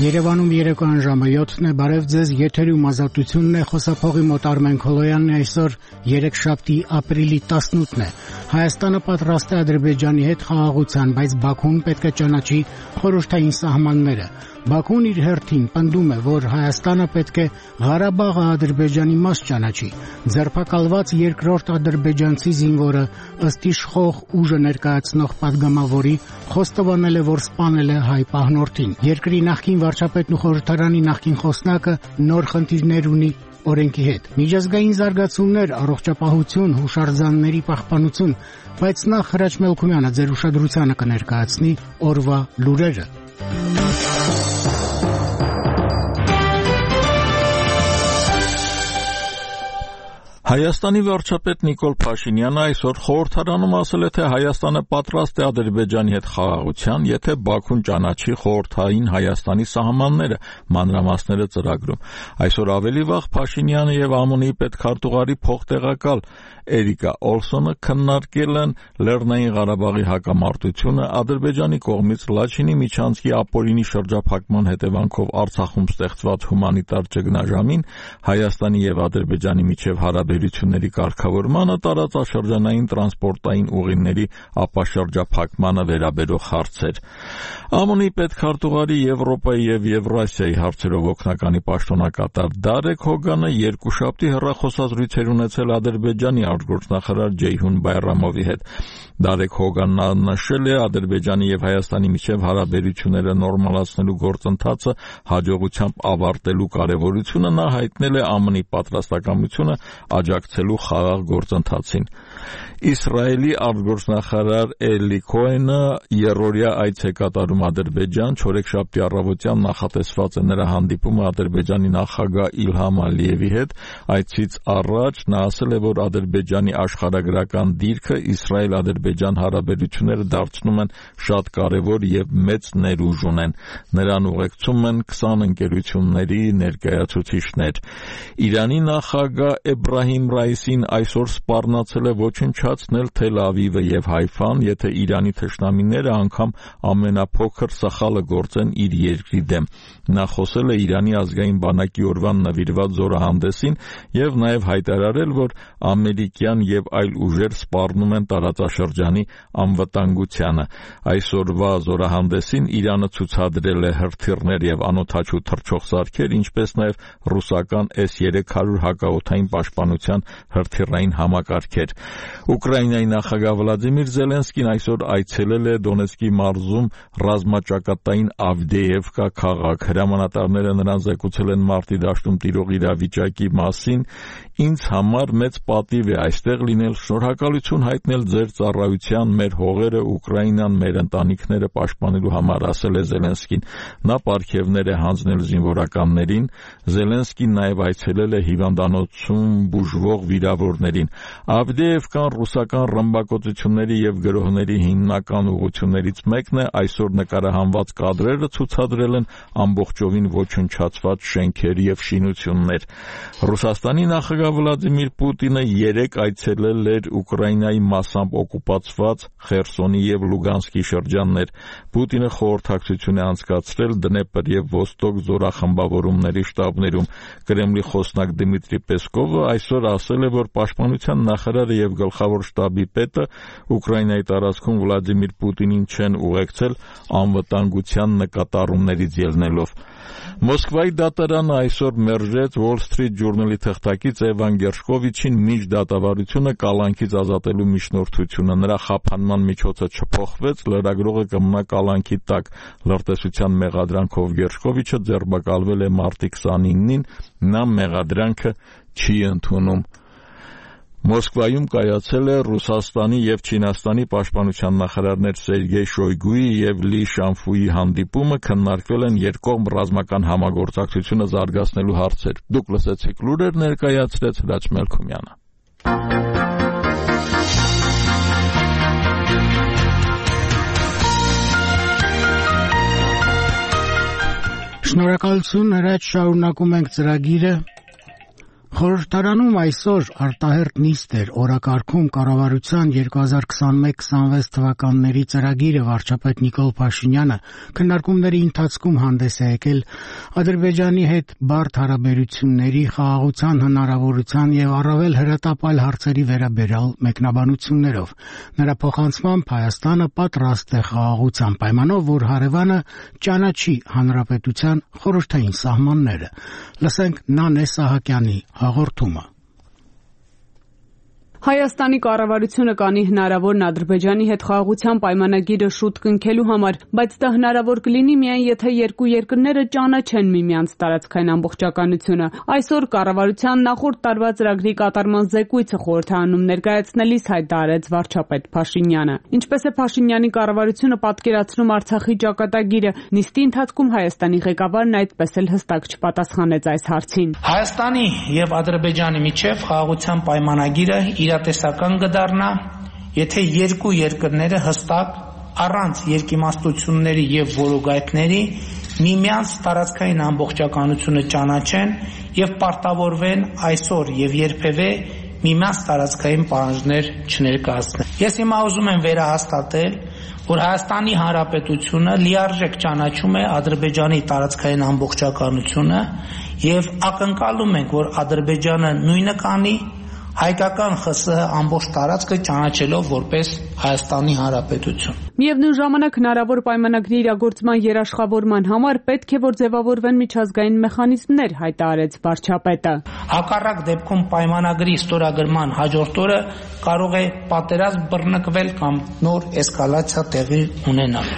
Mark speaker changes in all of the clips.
Speaker 1: Երևանում երեկոյան ժամը 7-ն է, բարև ձեզ, եթերում ազատությունն է, խոսափողի մոտ Արմեն Քոլոյանն է, այսօր երեքշաբթի ապրիլի 18-ն է։ Հայաստանը պատրաստ է Ադրբեջանի հետ խաղաղության, բայց Բաքուն պետք է ճանաչի խորհրդային սահմանները։ Բաքուն իր հերթին պնդում է, որ Հայաստանը պետք է Ղարաբաղը Ադրբեջանի մաս ճանաչի։ Ձերբակալված երկրորդ ադրբեջանցի զինվորը ըստ իշխող ուժը ներկայացնող падգամավորի խոստովանել է, որ սպանել է հայ պահնորդին։ Երկրի նախկին վարչապետն ու խորհրդարանի նախկին խոսնակը նոր խնդիրներ ունի օրենքի հետ։ Միջազգային զարգացումներ, առողջապահություն, հուշարձանների պահպանություն, բայց նախ Հրաչ Մելքումյանը ձեր ուշադրությանը կներկայացնի օրվա լուրերը։
Speaker 2: Հայաստանի վարչապետ Նիկոլ Փաշինյանը այսօր խորհրդարանում ասել է, թե Հայաստանը պատրաստ է Ադրբեջանի հետ խաղաղության, եթե Բաքուն ճանաչի խորհրդային Հայաստանի սահմանները, մանրամասները ծրագրում։ Այսօր ավելի վաղ Փաշինյանը եւ ԱՄՆ-ի պետքարտուղարի փոխտեղակալ Էրիկա Օլսոնը քննարկել են Լեռնային Ղարաբաղի հակամարտությունը, Ադրբեջանի կողմից Լաչինի Միջանցքի ապօրինի շրջափակման հետևանքով Արցախում ստեղծված հումանիտար ճգնաժամին, Հայաստանի եւ Ադրբեջանի միջև հարաբերությունների կարգավորմանը, տարածաշրջանային տրանսպորտային ուղիների ապաշրջափակմանը վերաբերող հարցեր։ ԱՄՆ-ի պետքարտուղարի Եվրոպայի եւ Եվրասիայի հարցերով օգնականի պաշտոնակատար Դարեկ Հոգանը երկուշաբթի հեռախոսազրույցեր ունեցել Ադրբեջանի արտգործնախարար Ջեյհուն Բայրամովի հետ։ Դարեկ Հոգանն նշել է Ադրբեջանի եւ Հայաստանի միջև հարաբերությունները նորմալացնելու գործընթացը հաջողությամբ ավարտելու կարեւորությունը, նա հայտնել է ԱՄՆ-ի պատրաստակամությունը աջակցելու խաղաղ գործընթացին։ Իսրայելի արտգործնախարար Էլի Քոենը երրորդյա այց է կատարում Ադրբեջան, չորեքշաբթի առավոտյան նախատեսված է նրա հանդիպումը Ադրբեջանի նախագահ Իլհամ Ալիևի հետ։ Այցից առաջ նա ասել է, որ Ադրբեջանի աշխարհագրական դիրքը Իսրայել-Ադրբեջան հարաբերությունները դարձնում են շատ կարևոր եւ մեծ ներուժ ունեն։ Նրան ուղեկցում են 20 ընկերությունների ներկայացուցիչներ։ Իրանի նախագահ Էբրահիմ Ռայիսին այսօր սպառնացել է ոչնչացնել Թել Ավիվը եւ Հայֆան, եթե Իրանի թշնամիները անգամ ամենափոքր սխալը գործեն իր երկրի դեմ։ Նա խոսել է Իրանի ազգային բանակի օրվան նվիրված զորահանդեսին եւ նաեւ հայտարարել, որ ամերիկյան եւ այլ ուժեր սպառնում են տարածաշրջանի անվտանգությանը։ Այսօրվա զորահանդեսին Իրանը ցուցադրել է հրթիռներ եւ անօդաչու թռչող սարքեր, ինչպես նաեւ ռուսական S-300 հակաօդային պաշտպանության հրթիռային համակարգեր։ Ուկրաինայի նախագահ Վլադիմիր Զելենսկին այսօր այցելել է Դոնեցկի մարզում ռազմաճակատային Ավդեևկա քաղաք։ Հրամանատարները նրան զեկուցել են մարտի դաշտում տիրող իրավիճակի մասին։ Ինձ համար մեծ պատիվ է այստեղ լինել, շնորհակալություն հայտնել ձեր ծառայության, մեր հողերը, Ուկրաինան, մեր ընտանիքները պաշտպանելու համար, ասել է Զելենսկին։ Նա պարգևներ է հանձնել զինվորականներին։ Զելենսկին նաև այցելել է հիվանդանոցում բուժվող վիրավորներին։ Ավդեևկան ռուսական ռմբակոծությունների եւ գրոհների հիմնական ուղղություններից մեկն է։ Այսօր նկարահանված կադրերը ցուցադրել են ամբողջովին ոչնչացված շենքեր եւ շինություններ։ Ռուսաստանի նախագահ Վլադիմիր Պուտինը երեկ այցելել էր Ուկրաինայի մասամբ օկուպացված Խերսոնի եւ Լուգանսկի շրջաններ։ Պուտինը խորհրդակցություն է անցկացրել Դնեպր եւ Ոստոկ զորախմբավորումների շտաբներում։ Կրեմլի խոսնակ Դմիտրի Պեսկովը այսօր ասել է, որ պաշտպանության նախարարը եւ գլխավոր շտաբի պետը Ուկրաինայի տարածքում Վլադիմիր Պուտինին չեն ուղեկցել անվտանգության նկատառումներից ելնելով։ Մոսկվայի դատարանը այսօր մերժեց Wall Street Journal-ի թղթակից Էվան Գերշկովիչին միջդատավարությունը կալանքից ազատելու միջնորդությունը։ Նրա խափանման միջոցը չփոխվեց, լրագրողը կմնա կալանքի տակ։ Լրտեսության մեղադրանքով Գերշկովիչը ձերբակալվել է մարտի 29-ին, նա մեղադրանքը չի ընդունում։ Մոսկվայում կայացել է Ռուսաստանի եւ Չինաստանի պաշտպանության նախարարներ Սերգեյ Շոյգուի եւ Լի Շանֆուի հանդիպումը, քննարկվել են երկկողմ ռազմական համագործակցությունը զարգացնելու հարցեր։ Դուք լսեցիք լուրեր, ներկայացրեց Հրաչ Մելքումյանը։
Speaker 1: Շնորհակալություն, Հրաչ, շարունակում ենք ծրագիրը։ Խորհրդարանում այսօր արտահերտ նիստ էր օրակարգում կառավարության 2021-26 թվականների ծրագիրը վարչապետ Նիկոլ Փաշինյանը քննարկումների ընթացքում հանդես է եկել Ադրբեջանի հետ բարդ հարաբերությունների խաղաղության հնարավորության եւ առավել հրատապայլ հարցերի վերաբերյալ մեկնաբանություններով։ Նրա փոխանցմամբ Հայաստանը պատրաստ է խաղաղության պայմանով, որ հարևանը ճանաչի հանրապետության խորհրդային սահմանները։ Լսենք Նանե Սահակյանի հաղորդումը։
Speaker 3: Հայաստանի կառավարությունը կանի հնարավորն Ադրբեջանի հետ խաղաղության պայմանագիրը շուտ կնքելու համար, բայց դա հնարավոր կլինի միայն եթե երկու երկրները ճանաչեն միմյանց տարածքային ամբողջականությունը։ Այսօր կառավարության նախորդ տարվա ծրագրի կատարման զեկույցը խորհրդարանում ներկայացնելիս հայտարարեց վարչապետ Փաշինյանը։ Ինչպես է Փաշինյանի կառավարությունը պատկերացնում Արցախի ճակատագիրը, նիստի ընթացքում Հայաստանի ղեկավարն այդպես էլ հստակ չպատասխանեց այս հարցին։
Speaker 4: Հայաստանի եւ Ադրբեջանի միջև խաղաղության պայմանագիրը իրատեսական կդառնա, եթե երկու երկրները հստակ առանց երկիմաստությունների եւ որոգայթների միմյանց տարածքային ամբողջականությունը ճանաչեն եւ պարտավորվեն այսօր եւ երբևէ միմյանց տարածքային պահանջներ չներկայացնեն։ Ես հիմա ուզում եմ վերահաստատել, որ Հայաստանի Հանրապետությունը լիարժեք ճանաչում է Ադրբեջանի տարածքային ամբողջականությունը եւ ակնկալում ենք, որ Ադրբեջանը նույնը կանի հայկական ԽՍՀ ամբողջ տարածքը ճանաչելով որպես Հայաստանի Հանրապետություն։
Speaker 3: Միևնույն ժամանակ հնարավոր պայմանագրի իրագործման երաշխավորման համար պետք է որ ձևավորվեն միջազգային մեխանիզմներ, հայտարարեց վարչապետը։
Speaker 4: Հակառակ դեպքում պայմանագրի ստորագրման հաջորդ օրը կարող է պատերազմ բռնկվել կամ նոր էսկալացիա տեղի ունենալ։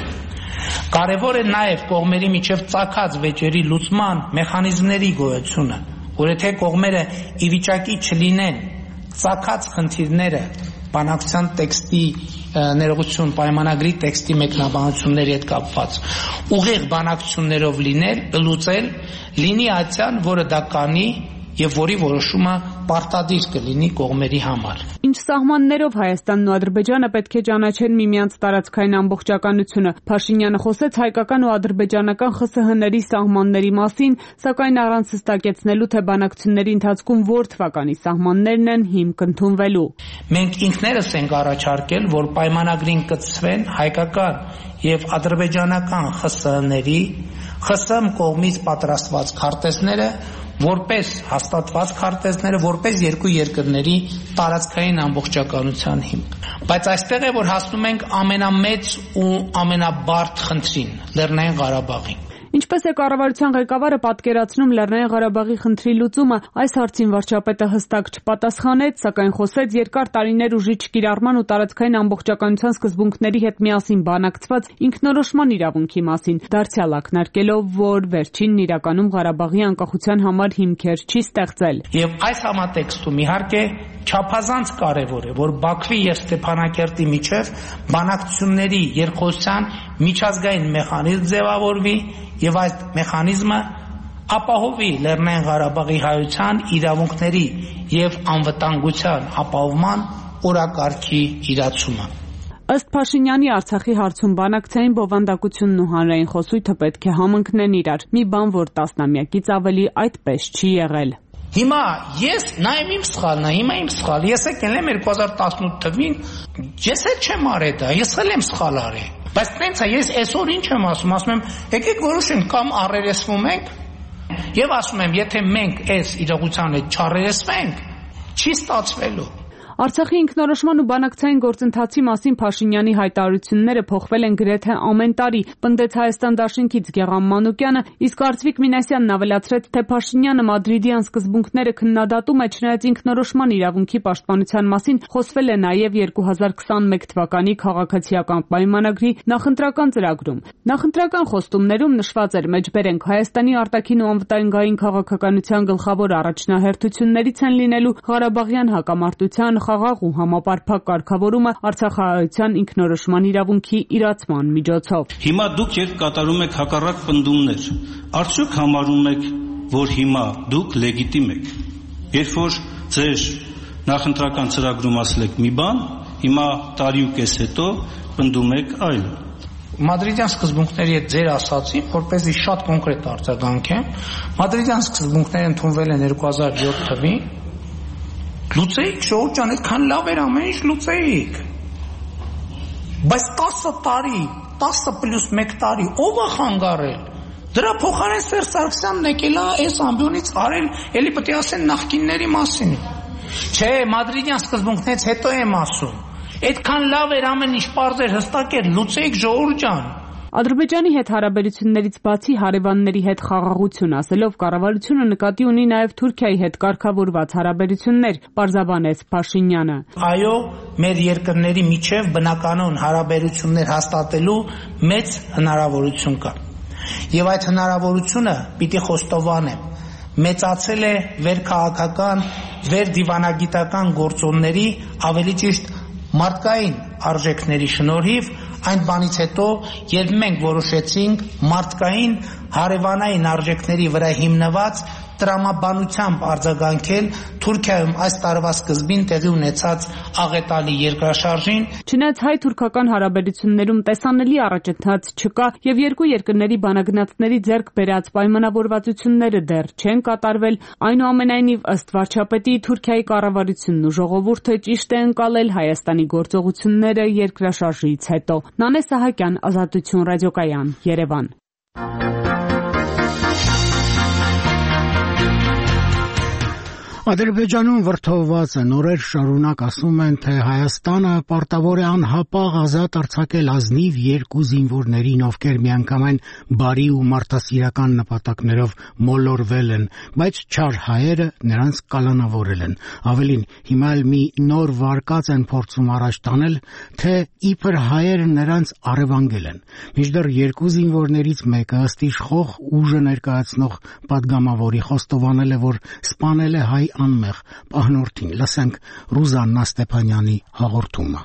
Speaker 4: Կարևոր է նաև կողմերի միջև ծագած վեճերի լուծման մեխանիզմների գոյությունը, որ եթե կողմերը ի վիճակի չլինեն ծագած խնդիրները բանակցության տեքստի ներողություն պայմանագրի տեքստի մեկնաբանությունների հետ կապված ուղիղ բանակցություններով լուծել, լինի այցյան, որը դա կանի եւ որի որոշումը պարտադիր կլինի կողմերի համար։
Speaker 3: Ինչ սահմաններով Հայաստանն ու Ադրբեջանը պետք է ճանաչեն միմյանց տարածքային ամբողջականությունը։ Փաշինյանը խոսեց հայկական ու ադրբեջանական ԽՍՀ-ների սահմանների մասին, սակայն առանց հստակեցնելու, թե բանակցությունների ընթացքում որ թվականի սահմաններն են հիմք ընդունվելու։
Speaker 4: Մենք ինքներս ենք առաջարկել, որ պայմանագրին կցվեն հայկական եւ ադրբեջանական ԽՍՀ-ների ԽՍՀՄ կողմից պատրաստված քարտեզները, որպես հաստատված քարտեզները, որպես երկու երկրների տարածքային ամբողջականության հիմք։ Բայց այստեղ է, որ հասնում ենք ամենամեծ ու ամենաբարդ խնդրին՝ Լեռնային Ղարաբաղին։
Speaker 3: Ինչպես է կառավարության ղեկավարը պատկերացնում Լեռնային Ղարաբաղի խնդրի լուծումը, այս հարցին վարչապետը հստակ չպատասխանեց, սակայն խոսեց երկար տարիներ ուժի չկիրառման ու տարածքային ամբողջականության սկզբունքների հետ միասին բանակցված ինքնորոշման իրավունքի մասին, դարձյալ ակնարկելով, որ վերջինն իրականում Ղարաբաղի անկախության համար հիմքեր չի ստեղծել։
Speaker 4: Եվ այս համատեքստում իհարկե չափազանց կարևոր է, որ Բաքվի եւ Ստեփանակերտի միջև բանակցությունների երկխոսության միջազգային մեխանիզմ ձևավորվի եւ այս մեխանիզմը ապահովի Լեռնային Ղարաբաղի հայության իրավունքների եւ անվտանգության ապահովման օրակարգի իրացումը։
Speaker 3: Ըստ Փաշինյանի Արցախի հարցում բանակցային բովանդակությունն ու հանրային խոսույթը պետք է համընկնեն իրար, մի բան, որ տասնամյակից ավելի այդպես չի եղել։
Speaker 4: Հիմա ես նայեմ իմ սխալն է, ես եկել եմ 2018 թվին, ես էլ չեմ արել դա, ես էլ եմ սխալ արել։ Բայց տենց է, ես այսօր ինչ եմ ասում եմ, եկեք որոշենք կամ առերեսվում ենք, եւ ասում եմ, եթե մենք այս իրողության հետ չառերեսվենք, չի ստացվելու։
Speaker 3: Արցախի ինքնորոշման ու բանակցային գործընթացի մասին Փաշինյանի հայտարարությունները փոխվել են գրեթե ամեն տարի, պնդեց Հայաստան Դաշինքից Գեղամ Մանուկյանը, իսկ Արծվիկ Մինասյանն ավելացրեց, թե Փաշինյանը մադրիդյան սկզբունքները քննադատում է, չնայած ինքնորոշման իրավունքի պաշտպանության մասին խոսվել է նաև 2021 թվականի քաղաքացիական պայմանագրի նախընտրական ծրագրում։ Նախընտրական խոստումներում նշված էր մեջբերենք Հայաստանի արտաքին ու անվտանգային քաղաքականության գլխավոր առաջնահերթություններից են լինելու Ղարաբաղյան հակամարտության խաղաղ ու համապարփակ կարգավորումը Արցախահայության ինքնորոշման իրավունքի իրացման միջոցով։
Speaker 5: Հիմա դուք երբ կատարում եք հակառակ պնդումներ, արդյոք համարում եք, որ հիմա դուք լեգիտիմ եք։ Երբ որ ձեր նախընտրական ծրագրում ասել եք մի բան, հիմա տարի ու կես հետո պնդում եք այլ։
Speaker 4: Մադրիդյան սկզբունքների հետ ձեր ասացին, որպեսզի շատ կոնկրետ արձագանքեմ, Մադրիդյան սկզբունքները ընդունվել են 2007 թվականին, լուծեիք ժողովուրդ ջան, այդքան լավ էր ամեն ինչ լուծեիք, բայց 10 տարի, 10+1 տարի, ով է խանգարել, դրա փոխարեն Սերժ Սարգսյանն եկել է այս ամբիոնից արել, էլի պետք է ասեն նախկինների մասին, չէ, Մադրիդյան սկզբունքներից հետո եմ ասում, այդքան լավ էր ամեն ինչ պարզ էր, հստակ էր, լուծեիք ժողովուրդ ջան։
Speaker 3: Ադրբեջանի հետ հարաբերություններից բացի հարևանների հետ խաղաղություն ասելով կառավարությունը նկատի ունի նաև Թուրքիայի հետ կարգավորված հարաբերություններ, պարզաբանեց Փաշինյանը։
Speaker 4: Այո, մեր երկրների միջև բնականon հարաբերություններ հաստատելու մեծ հնարավորություն կա։ Եվ այդ հնարավորությունը պիտի խոստովանեմ, մեծացել է վերքաղաքական, վերդիվանագիտական գործոնների, ավելի ճիշտ մարդկային արժեքների շնորհիվ, այն բանից հետո, երբ մենք որոշեցինք մարդկային հարևանային արժեքների վրա հիմնված տրամաբանությամբ արձագանքել Թուրքիայում այս տարվա սկզբին տեղի ունեցած աղետալի երկրաշարժին։
Speaker 3: Չնայած հայ-թուրքական հարաբերություններում տեսանելի առաջընթաց չկա եւ երկու երկրների բանագնացների ձեռք բերած պայմանավորվածությունները դեռ չեն կատարվել, այնուամենայնիվ ըստ վարչապետի Թուրքիայի կառավարությունն ու ժողովուրդը ճիշտ է ընկալել Հայաստանի գործողությունները երկրաշարժից հետո։ Նանե Սահակյան, Ազատություն ռադիոկայան, Երևան։
Speaker 1: Ադրբեջանում վրդովված են օրեր շարունակ ասում են, թե Հայաստանը պարտավոր է անհապաղ ազատ արձակել ազնիվ երկու զինվորներին, ովքեր միանգամայն բարի ու մարդասիրական նպատակներով մոլորվել են, բայց չար հայերը նրանց կալանավորել են։ Ավելին, հիմա էլ մի նոր վարկած են փորձում առաջ տանել, թե իբր հայերը նրանց առևանգել են։ Մինչդեռ երկու զինվորներից մեկը ըստ իշխող ուժը ներկայացնող պատգամավորի խոստովանել է, որ սպանել է հայ անմեղ պահնորդին։ Լսենք Ռուզաննա Ստեփանյանի հաղորդումը։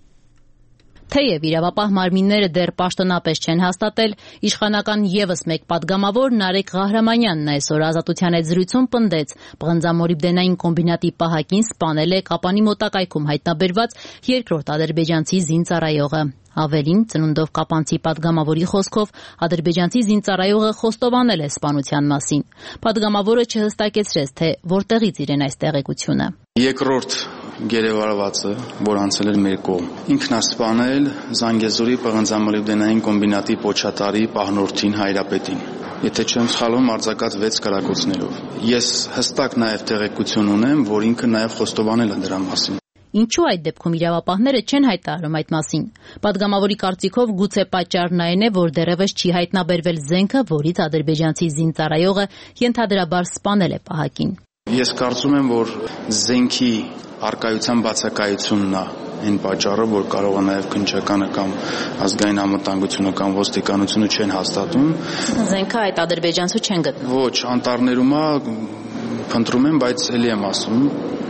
Speaker 6: Թեև իրավապահ մարմինները դեռ պաշտոնապես չեն հաստատել, իշխանական եւս մեկ պատգամավոր Նարեկ Ղահրամանյանն այսօր Ազատության հետ զրույցում պնդեց, պղնձամոլիբդենային կոմբինատի պահակին սպանել է Կապանի մոտակայքում հայտնաբերված երկրորդ ադրբեջանցի զինծառայողը։ Ավելին, ծնունդով կապանցի պատգամավորի խոսքով, ադրբեջանցի զինծառայողը խոստովանել է սպանության մասին։ Պատգամավորը չհստակեցրեց, թե որտեղից իրեն այս տեղեկությունը։
Speaker 7: Երկրորդ գերեվարվածը, որ անցել էր մեր կողմ, ինքն է սպանել Զանգեզուրի պղնձամոլիբդենային կոմբինատի պոչատարի պահնորդին Հայրապետին։ Եթե չեմ սխալվում, արձակած 6 կրակոցներով։ Ես հստակ նաև տեղեկություն ունեմ, որ ինքը նաև խոստովանել է դրա մասին։
Speaker 6: Ինչու այդ դեպքում իրավապահները չեն հայտարարում այդ մասին։ Պատգամավորի կարծիքով գուցե պատճառն այն է, որ դեռևս չի հայտնաբերվել զենքը, որից ադրբեջանցի զինծառայողը ենթադրաբար սպանել է պահակին։
Speaker 7: Ես կարծում եմ, որ զենքի առկայության բացակայությունն է այն պատճառը, որ կարող է նաև քննչականը կամ ազգային անվտանգությունը կամ ոստիկանությունը չեն հաստատում։
Speaker 6: Զենքը այդ ադրբեջանցու չեն գտնում։ Ոչ,
Speaker 7: անտառներում է, փնտրում են, բայց ելի եմ ասում,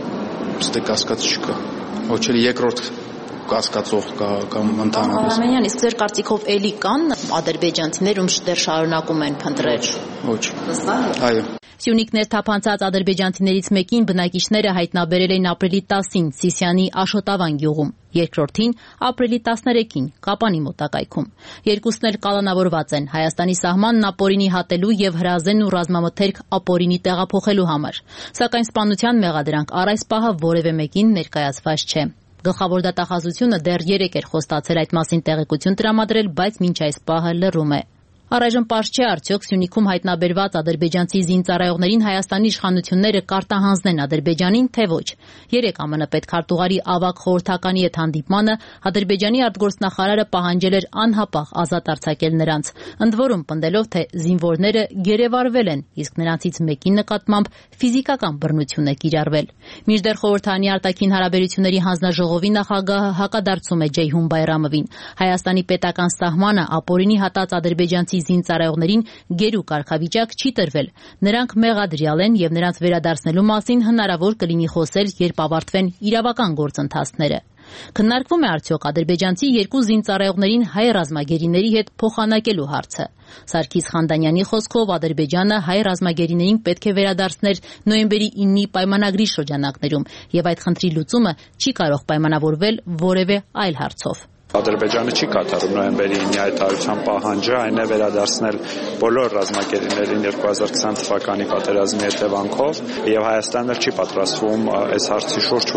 Speaker 7: ստե կասկած չկա։ Ոչ էլ երկրորդ կասկածող կա կամ ընդհանրապես։
Speaker 6: Արամենյան, իսկ ձեր կարծիքով էլի կան ադրբեջանցիներ, ում դեռ շարունակում են փնտրել։
Speaker 7: Ոչ։ Այո։
Speaker 6: Սյունիքներ թափանցած ադրբեջանցիներից մեկին բնակիչները հայտնաբերել էին ապրիլի 10-ին Սիսիանի Աշոտավան գյուղում, երկրորդին ապրիլի 13-ին Կապանի մոտակայքում։ Երկուսն էլ կալանավորված են Հայաստանի սահմանն ապօրինի հատելու եւ հրազեն ու ռազմամթերք ապօրինի տեղափոխելու համար։ Սակայն սպանության մեղադրանք առ այս պահը որևէ մեկին ներկայացված չէ։ Գլխավոր դատախազությունը դեռ 3 էր խոստացել այդ մասին տեղեկություն տրամադրել, բայց մինչ այս պահը լռում է։ Առայժմ պարզ չէ արդյոք Սյունիքում հայտնաբերված ադրբեջանցի զինծառայողներին Հայաստանի իշխանությունները կարտահանձնեն Ադրբեջանին, թե ոչ։ 3 ԱՄՆ պետքարտուղարի ավագ խորհրդականի հետ հանդիպմանը Ադրբեջանի արտգործնախարարը պահանջել էր անհապաղ ազատ արձակել նրանց, ընդ որում պնդելով, թե զինվորները գերեվարվել են, իսկ նրանցից մեկի նկատմամբ ֆիզիկական բռնություն է կիրառվել։ Մինչդեռ խորհրդանի արտաքին հարաբերությունների հանձնաժողովի նախագահը հակադարձում է Ջեյհուն Բայրամովին։ Հայաստանի պետական սահմանը ապօրինի հատած ադրբեջանցի զինծառայողներին գերու կարգավիճակ չի տրվել։ Նրանք մեղադրյալ են եւ նրանց վերադարձնելու մասին հնարավոր կլինի խոսել, երբ ավարտվեն իրավական գործընթացները։ Քննարկվում է արդյոք ադրբեջանցի երկու զինծառայողներին հայ ռազմագերիների հետ փոխանակելու հարցը։ Սարգիս Խանդանյանի խոսքով Ադրբեջանը հայ ռազմագերիներին պետք է վերադարձներ նոյեմբերի 9-ի պայմանագրի շրջանակներում եւ այդ խնդրի լուծումը չի կարող պայմանավորվել որևէ այլ հարցով։
Speaker 8: Ադրբեջանը չի կատարում նոյեմբերի 9-ի հայտարարության պահանջը, այն է վերադարձնել բոլոր ռազմագերիներին 2020 թվականի պատերազմի հետևանքով, եւ Հայաստանը չի պատրաստվում այս հարցի շուրջ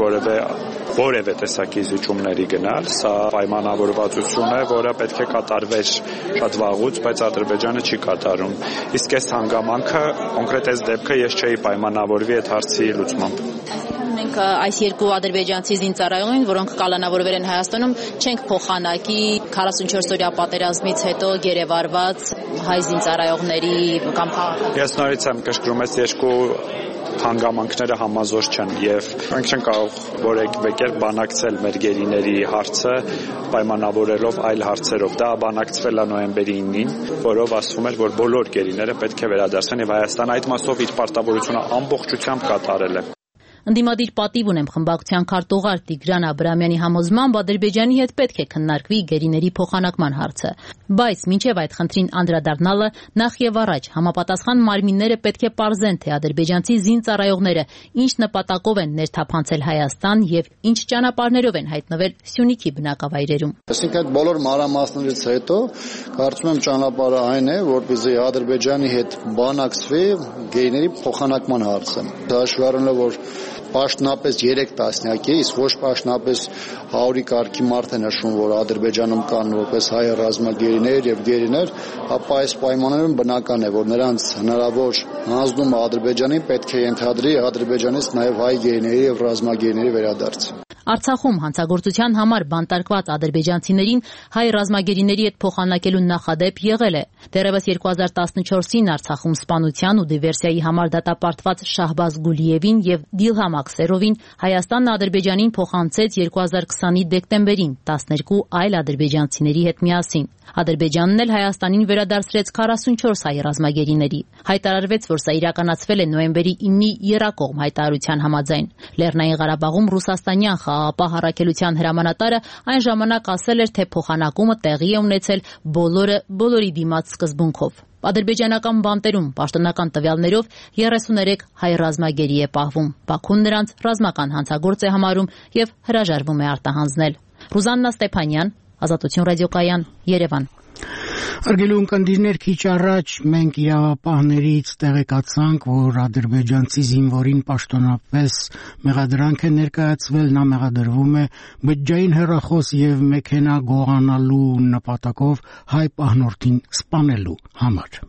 Speaker 8: որևէ տեսակի զիջումների գնալ։ Սա պայմանավորվածություն է, որը պետք է կատարվեր շատ վաղուց, բայց Ադրբեջանը չի կատարում։ Իսկ այս հանգամանքը կոնկրետ այս դեպքը ես չէի պայմանավորվի այդ հարցի լուծմամբ։
Speaker 6: Մենք այս երկու ադրբեջանցի զինծառայողին, որոնք կալանավորվել են Հայաստանում, չենք փոխանակի 44-օրյա պատերազմից հետո գերեվարված հայ զինծառայողների կամ քաղաքացիների։ Ես
Speaker 8: նորից եմ կշկրում, այս երկու հանգամանքները համազոր չեն եւ մենք չենք կարող որևէ բանակցել մեր գերիների հարցը պայմանավորելով այլ հարցերով։ Դա բանակցվել է նոյեմբերի 9-ին, որով ասվում էր, որ բոլոր գերիները պետք է վերադարձվեն եւ Հայաստանը այդ մասով իր պարտավորությունը ամբողջությամբ կատարել է։
Speaker 6: Ընդդիմադիր պատիվ ունեմ խմբակցության քարտուղար Տիգրան Աբրամյանի համոզմամբ Ադրբեջանի հետ պետք է քննարկվի գերիների փոխանակման հարցը, բայց մինչև այդ խնդրին անդրադառնալը նախ եւ առաջ համապատասխան մարմինները պետք է պարզեն, թե ադրբեջանցի զինծառայողները ինչ նպատակով են ներթափանցել Հայաստան եւ ինչ ճանապարհներով են հայտնվել Սյունիքի բնակավայրերում։
Speaker 9: Այսինքն այդ բոլոր մանրամասներից հետո կարծում եմ ճանապարհը այն է, որպեսզի Ադրբեջանի հետ բանակցվի գերիների փոխանակման հարցը։ Հաշվի առնելով, որ պաշտոնապես 3 տասնյակի, իսկ ոչ պաշտոնապես 100-ի կարգի մարդ է նշում, որ Ադրբեջանում կան որպես հայ ռազմագերիներ եւ գերիներ, ապա այս պայմաններում բնական է, որ նրանց հնարավոր հանձնումը Ադրբեջանին պետք է ենթադրի Ադրբեջանից նաեւ հայ գերիների եւ ռազմագերիների վերադարձ։
Speaker 6: Արցախում հանցագործության համար բանտարկված ադրբեջանցիներին հայ ռազմագերիների հետ փոխանակելու նախադեպ եղել է։ Դեռևս 2014-ին Արցախում սպանության ու դիվերսիայի համար դատապարտված Շահբազ Գուլիևին եւ Դիլհամ Աքսերովին Հայաստանն Ադրբեջանին փոխանցեց 2020-ի դեկտեմբերին 12 այլ ադրբեջանցիների հետ միասին։ Ադրբեջանն էլ Հայաստանին վերադարձրեց 44 հայ ռազմագերիների։ Հայտարարվեց, որ սա իրականացվել է նոյեմբերի 9-ի եռակողմ հայտարարության համաձայն։ Լեռնային Ղարաբաղում ռուսաստանյան խաղաղապահ առաքելության հրամանատարը այն ժամանակ ասել էր, թե փոխանակումը տեղի է ունեցել բոլորի դիմաց սկզբունքով։ Ադրբեջանական բանտերում պաշտոնական տվյալներով 33 հայ ռազմագերի է պահվում։ Բաքուն նրանց ռազմական հանցագործ է համարում եւ հրաժարվում է արտահանձնել։ Ռուզաննա Ստեփանյան, Ազատություն ռադիոկայան, Երևան։
Speaker 1: Արգելու ընկերներ, քիչ առաջ մենք իրավապահներից տեղեկացանք, որ ադրբեջանցի զինվորին պաշտոնապես մեղադրանք է ներկայացվել, նա մեղադրվում է բջջային հեռախոս եւ մեքենա գողանալու նպատակով հայ պահնորդին սպանելու համար։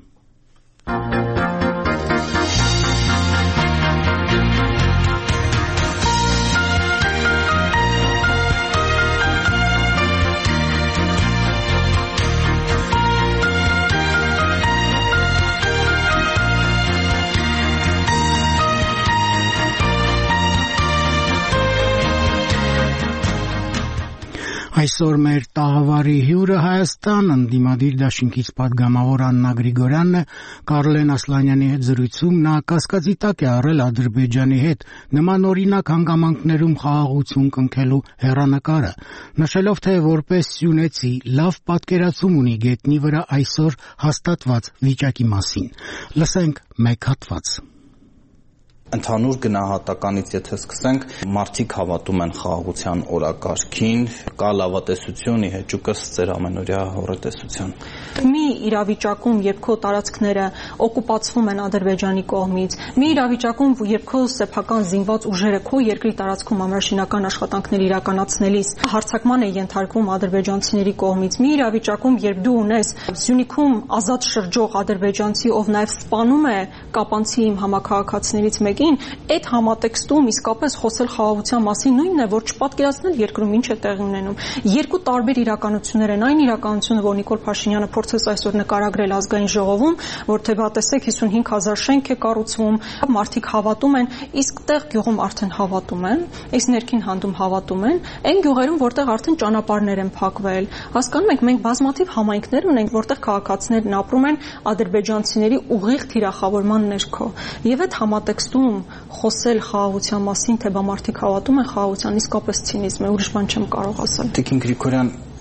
Speaker 1: Այսօր մեր տաղավարի հյուրը Հայաստան ընդդիմադիր դաշինքից պատգամավոր Աննա Գրիգորյանն է։ Կարլեն Ասլանյանի հետ զրույցում նա կասկածի տակ է առել Ադրբեջանի հետ նմանօրինակ հանգամանքներում խաղաղություն կնքելու հեռանկարը, նշելով, թե որպես սյունեցի լավ պատկերացում ունի գետնի վրա այսօր հաստատված վիճակի մասին։ Լսենք մեկ հատված։
Speaker 10: Ընդհանուր գնահատականից եթե սկսենք, մարդիկ հավատում են խաղաղության օրակարգին, կա լավատեսություն, իհեճուկս ծեր ամենօրյա հոռետեսություն։
Speaker 11: Մի իրավիճակում, երբ քո տարածքները օկուպացվում են Ադրբեջանի կողմից, մի իրավիճակում, երբ քո սեփական զինված ուժերը քո երկրի տարածքում ամրաշինական աշխատանքներ իրականացնելիս հարձակման է ենթարկվում ադրբեջանցիների կողմից, մի իրավիճակում, երբ դու ունես Սյունիքում ազատ շրջող ադրբեջանցի, ով նաև սպանում է կապանցի իմ համակարգացիներից մեկին, այդ համատեքստում իսկապես խոսել խաղաղության մասին նույնն է, որ չպատկերացնել երկրում ինչ է տեղի ունենում։ Երկու տարբեր իրականություններ են, այն իրականությունը, որ Նիկոլ Փաշինյանը փորձեց այսօր նկարագրել ազգային ժողովում, որ թե տեսեք 55,000 շենք է կառուցվում, մարդիկ հավատում են, իսկ տեղ գյուղում արդեն հավատում են, այս ներքին հանդում հավատում են, այն գյուղերում, որտեղ արդեն ճանապարհներ են փակվել։ Հասկանում եք, մենք բազմաթիվ համայնքներ ունենք, որտեղ քաղաքացիներն ապրում են ադրբեջանցիների ուղիղ թիրախավորման ներքո։ Եվ այդ համատեքստում խոսել խաղաղության մասին, թե բա մարդիկ հավատում են խաղաղության, իսկապես ցինիզմ է, ուրիշ բան չեմ կարող ասել։
Speaker 10: Տիկին Գրիգորյան,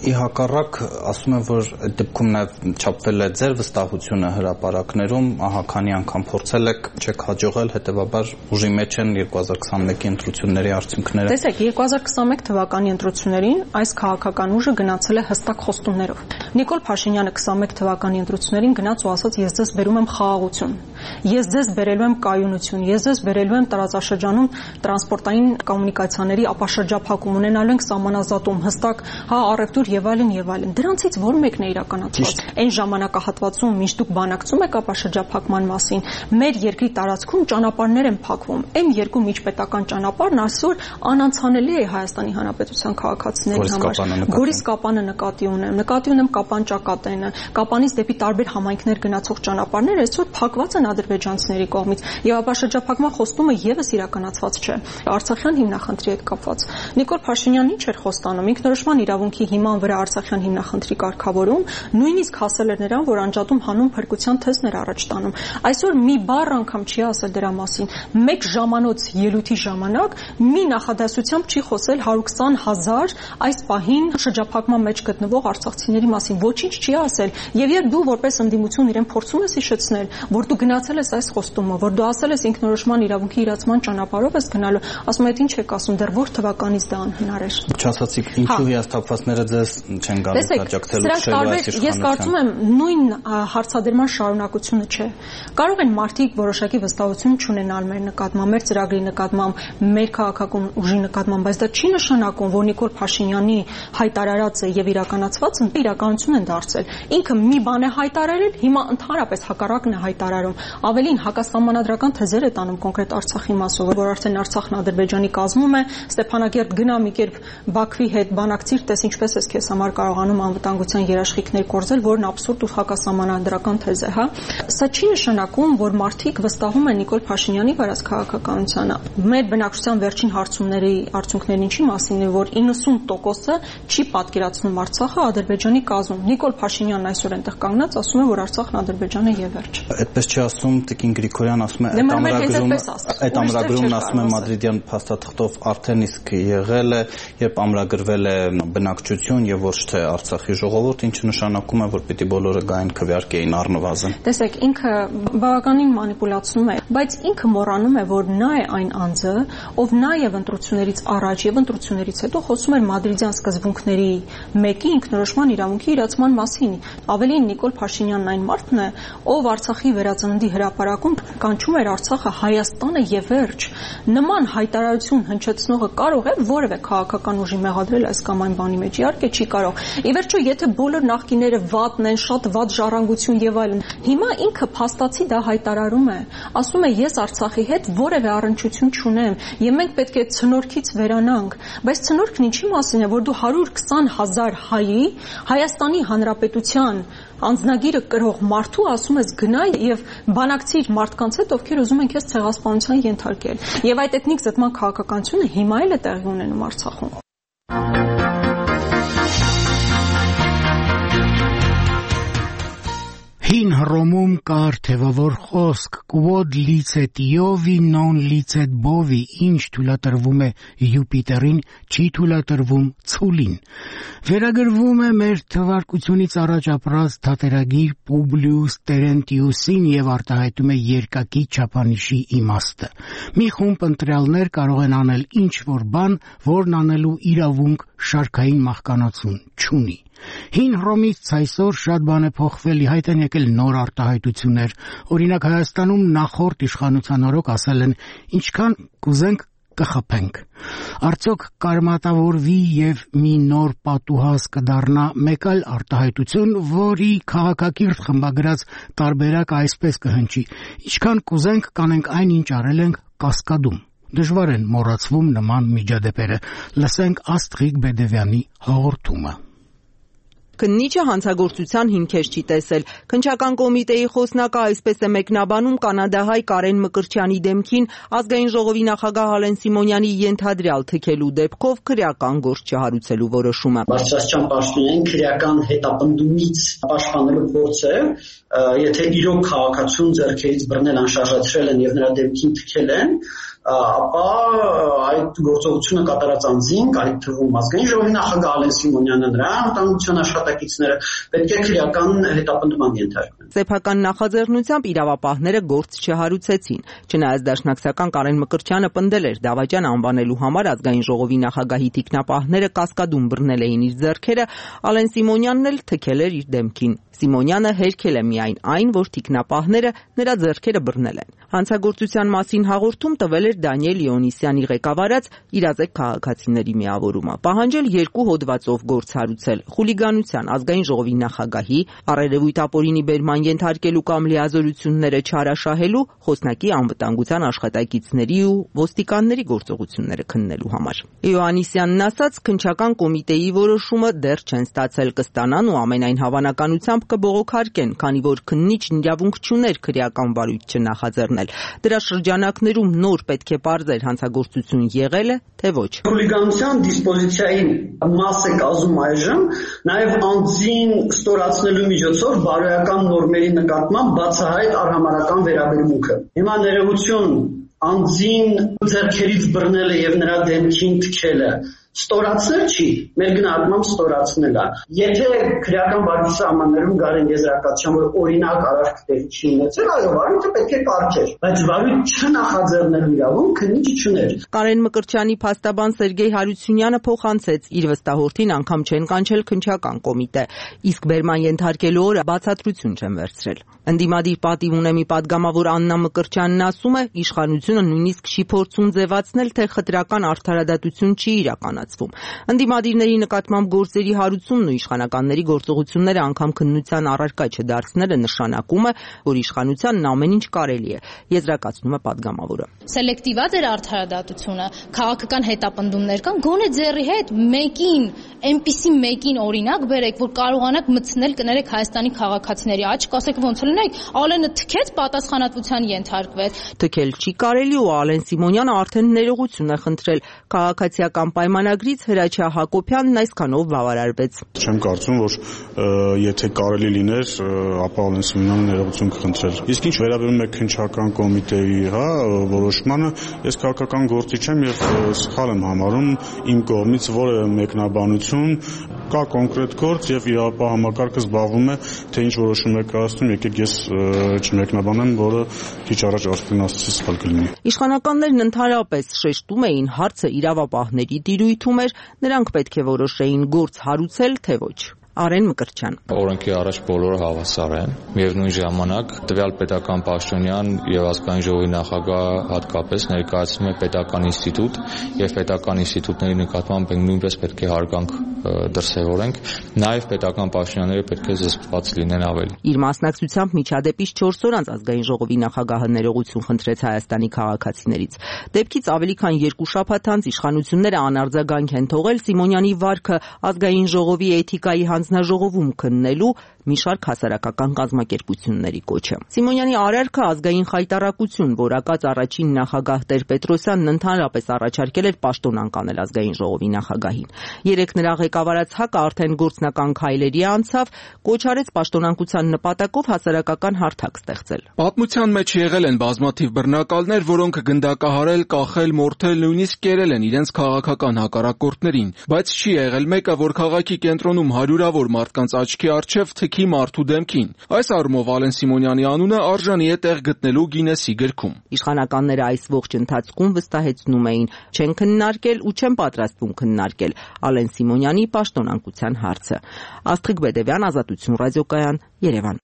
Speaker 10: Ի հակառակ, ասում եմ, որ այդ դեպքում նաև չափվել է ձեր վստահությունը հրապարակներում, ահա քանի անգամ փորձել եք, չեք հաջողել, հետևաբար ուժի մեջ են 2021-ի ընտրությունների արդյունքները։
Speaker 11: Տեսեք, 2021 թվականի ընտրություններին այս քաղաքական ուժը գնացել է հստակ խոստումներով։ Նիկոլ Փաշինյանը 21 թվականի ընտրություններին գնաց ու ասաց՝ ես ձեզ բերում եմ խաղաղություն, ես ձեզ բերելու եմ կայունություն, ես ձեզ բերելու եմ տարածաշրջանում տրանսպորտային կոմունիկացիաների ապաշրջափակում, ունենալու ենք սահմանազատում, հստակ առևտուր եւ այլն։ Դրանցից որ մեկն է իրականացված։ Այն ժամանակահատվածում, մինչ դուք բանակցում եք ապաշրջափակման մասին, մեր երկրի տարածքում ճանապարհներ են փակվում։ Այն երկու միջպետական ճանապարհն այսօր անանցանելի է Հայաստանի Հանրապետության քաղաքացիների համար։ Գորիս-Կապանը նկատի ունեմ Կապան-Ճակատենը, Կապանից դեպի տարբեր համայնքներ գնացող ճանապարհները այսօր փակված են ադրբեջանցիների կողմից եւ ապաշրջափակման խոստումը եւս իրականացված չէ։ Արցախյան հիմնախնդրի հետ կապված Նիկոլ Փաշինյանն ինչ էր խոստանում ինքնորոշման իրավունքի հիման վրա Արցախյան հիմնախնդրի կարգավորում, նույնիսկ հասել էր նրան, որ անջատում հանուն փրկության թեզներ առաջ տանում։ Այսօր մի բառ անգամ չի ասել դրա մասին։ Մեկ ժամանոց ելույթի ժամանակ մի նախադասությամբ չի խոսել 120,000 այս պահին շրջափակման մեջ գտնվող արցախցիների մասին, ոչինչ չի ասել։ Եվ երբ դու որպես ընդդիմություն իրեն փորձում ես հիշեցնել, որ դու գնացել ես այս խոստումը, որ դու ասել ես ինքնորոշման իրավունքի իրացման ճանապարհով ես գնալու, ասում եք ինչ եք ասում, դեռ որ թվականից դա անհնար էր։
Speaker 10: Չասացիք ինչու հիասթափվածները ձեզ չեն գալիս աջակցելու շրջանի այս իշխանության։
Speaker 11: Ես կարծում եմ նույն հարցադրման շարունակությունը չէ։ Կարող են մարդիկ որոշակի վստահություն չունենալ մեր նկատմամբ, մեր ծրագրի նկատմամբ, մեր քաղաքական ուժի նկատմամբ, բայց դա չի նշանակում, որ Նիկոլ Փաշինյանի հայտարարածը եւ իրականացվածը իրականություն են դարձել։ Ինքը մի բան է հայտարարել, հիմա ընդհանրապես հակառակն է հայտարարում։ Ավելին հակասահմանադրական թեզեր է տանում կոնկրետ Արցախի մասով, որ արդեն Արցախն Ադրբեջանի կազմում է, Ստեփանակերտ գնա մի կերպ Բաքվի հետ բանակցիր, տես ինչպես ես քեզ համար կարողանում անվտանգության երաշխիքներ կորզել, որն աբսուրդ ու հակասահմանադրական թեզ է, հա։ Սա չի նշանակում, որ մարդիկ վստահում են Նիկոլ Փաշինյանի վարած քաղաքականությանը։ Մեր բնակչության վերջին հարցումների արդյունքներն ինչի մասին է, որ 90%-ը չի պատկերացնում Արցախը Ադրբեջանի կազմում։ Նիկոլ Փաշինյանն այսօր այնտեղ կանգնած ասում է, որ Արցախն Ադրբեջան է եւ վերջ։
Speaker 10: Այդպես չի ասում Տիկին Գրիգորյան, ասում է այդ ամրագրումն ասում է Մադրիդյան փաստաթղթով արդեն իսկ եղել է, երբ ամրագրվել է բնակչություն եւ ոչ թե Արցախի ժողովուրդ, ինչը նշանակում է, որ պիտի բոլորը գային քվեարկեին առնվազն։
Speaker 11: Տեսեք, ինքը բավականին մանիպուլացնում է, բայց ինքը մոռանում է, որ նա է այն անձը, ով նաեւ ընտրություններից առաջ եւ ընտրություններից հետո խոսում էր Մադրիդյան սկզբունքների մեկի ինքնորոշման իրավունքի իրացման մասին։ Ավելին Նիկոլ Փաշինյանն այն մարդն է, ով Արցախի վերածննդի հրապարակում կանչում էր Արցախը Հայաստանը եւ վերջ։ Նման հայտարարություն հնչեցնողը կարող է որևէ քաղաքական ուժի մեղադրել այս կամ այն բանի մեջ, իհարկե չի կարող։ Ի վերջո, եթե բոլոր նախկիները վատն են, շատ վատ ժառանգություն եւ այլն, հիմա ինքը փաստացի դա հայտարարում է։ Ասում է ես Արցախի հետ որևէ առնչություն չունեմ եւ մենք պետք է ցնորքից վերանանք, բայց ցնորքն ինչի մասին է, որ դու 120,000 հայի Հայաստանի Հանրապետության անձնագիրը կրող մարդու ասում ես գնա եւ բանակցիր մարդկանց հետ, ովքեր ուզում են քեզ ցեղասպանության ենթարկել։ Եվ այդ էթնիկ զտման քաղաքականությունը հիմա էլ է տեղի ունենում Արցախում։
Speaker 1: Հին Հռոմում կար թևավոր խոսք. «Quod licet Iovi non licet bovi», ինչ թույլատրվում է Յուպիտերին, չի թույլատրվում ցուլին։ Վերագրվում է մեր թվարկությունից առաջ ապրած թատերագիր Պուբլիուս Տերենտիուսին եւ արտահայտում է երկակի չափանիշի իմաստը։ Մի խումբ ընտրյալներ կարող են անել ինչ որ բան, որն անելու իրավունք շարքային մահկանացուն չունի։ Հին Հռոմից այսօր շատ բան է փոխվել, ի հայտ են եկել նոր արտահայտություններ։ Օրինակ Հայաստանում նախորդ իշխանության օրոք ասել են ինչքան կուզենք կխփենք։ Արդյոք կարմատավորվի եւ մի նոր պատուհաս կդառնա մեկ այլ արտահայտություն, որի քաղաքակիրթ խմբագրած տարբերակը այսպես կհնչի. ինչքան կուզենք կանենք այն ինչ արել ենք Կասկադում։ Դժվար են մոռացվում նման միջադեպերը։ Լսենք Աստղիկ Բեդևյանի հաղորդումը։
Speaker 12: Քննիչը հանցագործության հիմքեր չի տեսել։ Քննչական կոմիտեի խոսնակը այսպես է մեկնաբանում կանադահայ Կարեն Մկրտչյանի դեմքին ազգային ժողովի նախագահ Ալեն Սիմոնյանի ենթադրյալ թքելու դեպքով քրեական գործ չհարուցելու որոշումը։
Speaker 13: Բարձրաստիճան պաշտոնային քրեական հետապնդումից պաշտպանելու փորձը, եթե իրոք քաղաքացուն ձեռքերից բռնել անշարժացրել են եւ նրա դեմքին թքել են, ապա այդ գործողությունը կատարած անձին, կարիք թվում ազգային ժողովի նախագահ Ալեն Սիմոնյանը, նրա անվտանգության աշխատակիցները պետք է քրեական հետապնդման ենթարկվեն։
Speaker 12: Սեփական նախաձեռնությամբ իրավապահները գործ չհարուցեցին։ Չնայած դաշնակցական Կարեն Մկրտչյանը պնդել էր դավաճան անվանելու համար ազգային ժողովի նախագահի թիկնապահները կասկադում բռնել էին իր ձեռքերը, Ալեն Սիմոնյանն էլ թքել էր իր դեմքին։ Սիմոնյանը հերքել է միայն այն, որ թիկնապահները նրա ձեռքերը բռնել են։ Հանցագործության մասին հաղորդում տվել էր Դանիել Իոնիսյանի ղեկավարած իրազեկ քաղաքացիների միավորումը, պահանջել 2 հոդվածով գործ հարուցել՝ խուլիգանության, ազգային ժողովի նախագահի, առերևույթ ապօրինի բերման ենթարկելու կամ լիազորությունները չարաշահելու, խոսնակի անվտանգության աշխատակիցների ու ոստիկանների գործողությունները քննելու համար։ Իոնիսյանն ասաց, քննչական կոմիտեի որոշումը դեռ չեն ստացել, կստանան ու ամենայն հավանականությամբ կբողոքարկեն, քանի որ քննիչն իրավունք չուներ քրեական վարույթ չնախաձեռնել։ Դրա շրջանակներում նոր պետք է պարզեր հանցագործություն եղել է, թե ոչ։
Speaker 13: Խուլիգանության դիսպոզիցիայի մաս է կազմում այժմ նաև անձին ստորացնելու միջոցով բարոյական նորմերի նկատմամբ բացահայտ արհամարհական վերաբերմունքը։ Հիմա ներողություն, անձին ձեռքերից բռնելը եւ նրա դեմքին թքելը ստորացնել չի, մեր գնահատմամբ ստորացնել է։ Եթե քրեական վարքի սահմաններում գարեն եզրակացության, որ օրինակ արարք տեղի չի ունեցել, այո, վարույթը պետք է կարգեր, բայց վարույթ չնախաձեռնելու իրավունք քննիչը չուներ։
Speaker 12: Կարեն Մկրտչյանի փաստաբան Սերգեյ Հարությունյանը փոխանցեց, իր վստահորդին անգամ չեն կանչել քննչական կոմիտե, իսկ բերման ենթարկելու օրը բացատրություն չեն վերցրել։ Ընդդիմադիր պատիվ ունեմի падգամավոր Աննա Մկրտչյանն ասում է, իշխանությունը նույնիսկ չի փորձում ձևացնել, թե խտրական արդարադատություն չի իրականացվում։ Ընդդիմադիրների նկատմամբ գործերի հարուցումն ու իշխանականների գործողությունները անգամ քննության առարկա չդարձնելը նշանակում է, որ իշխանությանն ամեն ինչ կարելի է, եզրակացնում է падգամավորը։
Speaker 6: Սելեկտիվաց էր արդարադատությունը, քաղաքական հետապնդումներ կան, գոնե ձեռի հետ մեկին, այնպիսի մեկին օրինակ բերեք, որ կարողանաք մտցնել կներեք Հայաստանի քաղաքացիների աչք, ասեք ոնց լինեք, Ալենը թքեց, պատասխանատվության ենթարկվեց։
Speaker 12: Թքել չի կարելի ու Ալեն Սիմոնյանը արդեն ներողություն է խնդրել քաղաքացիական պայմանագրից Հրաչյա Հակոբյանն այսքանով բավարարվեց։
Speaker 14: Չեմ կարծում, որ եթե կարելի լիներ, ապա Ալեն Սիմոնյանը ներողություն կխնդրել։ Իսկ ինչ վերաբերում է քննչական կոմիտեի, որոշմանը, ես քաղաքական գործիչ եմ եւ սխալ եմ համարում իմ կողմից որևէ մեկնաբանություն, կա կոնկրետ գործ եւ իրավապահ համակարգը զբաղվում է, թե ինչ որոշում է կայացնում, եկեք ես չմեկնաբանեմ, որը քիչ առաջ արդեն ասացի սխալ կլինի։
Speaker 12: Իշխանականներն ընդհանրապես շեշտում էին, հարցը իրավապահների տիրույթում էր, նրանք պետք է որոշեին գործ հարուցել, թե ոչ։ Արեն Մկրտչյան։
Speaker 15: Օրենքի առաջ բոլորը հավասար են։ Միևնույն ժամանակ տվյալ պետական պաշտոնյան եւ ազգային ժողովի նախագահ հատկապես ներկայացնում է պետական ինստիտուտ եւ պետական ինստիտուտների նկատմամբ նույնպես պետք է հարգանք դրսեւորենք։ Նաեւ պետական պաշտոնյաները պետք է զսպված լինեն ավելի։
Speaker 12: Իր մասնակցությամբ միջադեպից 4 օր անց ազգային ժողովի նախագահը ներողություն խնդրեց Հայաստանի քաղաքացիներից։ Դեպքից ավելի քան 2 շաբաթ անց իշխանությունները անարձագանք են թողել Սիմոնյանի վարքը ազգային ժողովի էթիկայի հանձնաժողովում քննելու մի շարք հասարակական կազմակերպությունների կոչը։ Սիմոնյանի արարքը ազգային խայտառակություն, որակած առաջին նախագահ Տեր-Պետրոսյանն ընդհանրապես առաջարկել էր պաշտոնանկ անել ազգային ժողովի նախագահին։ Երեկ նրա ղեկավարած ՀԱԿ-ը արդեն գործնական քայլերի անցավ, կոչ արեց պաշտոնանկության նպատակով հասարակական հարթակ ստեղծել։
Speaker 16: Պատմության մեջ եղել են բազմաթիվ բռնակալներ, որոնք գնդակահարել, կախել, մորթել, նույնիսկ կերել են իրենց քաղաքական հակառակորդներին, բայց չի եղել մեկը, որ քաղաքի կենտրոնում հարյուրավոր մարդկանց աչքի առջև թքի մարդու դեմքին։ Այս առումով Ալեն Սիմոնյանի անունը արժանի է տեղ գտնելու Գինեսի գրքում։
Speaker 12: Իշխանականները այս ողջ ընթացքում վստահեցնում էին, չեն քննարկել ու չեն պատրաստվում քննարկել Ալեն Սիմոնյանի պաշտոնանկության հարցը։ Աստղիկ Բեդևյան, Ազատություն ռադիոկայան, Երևան։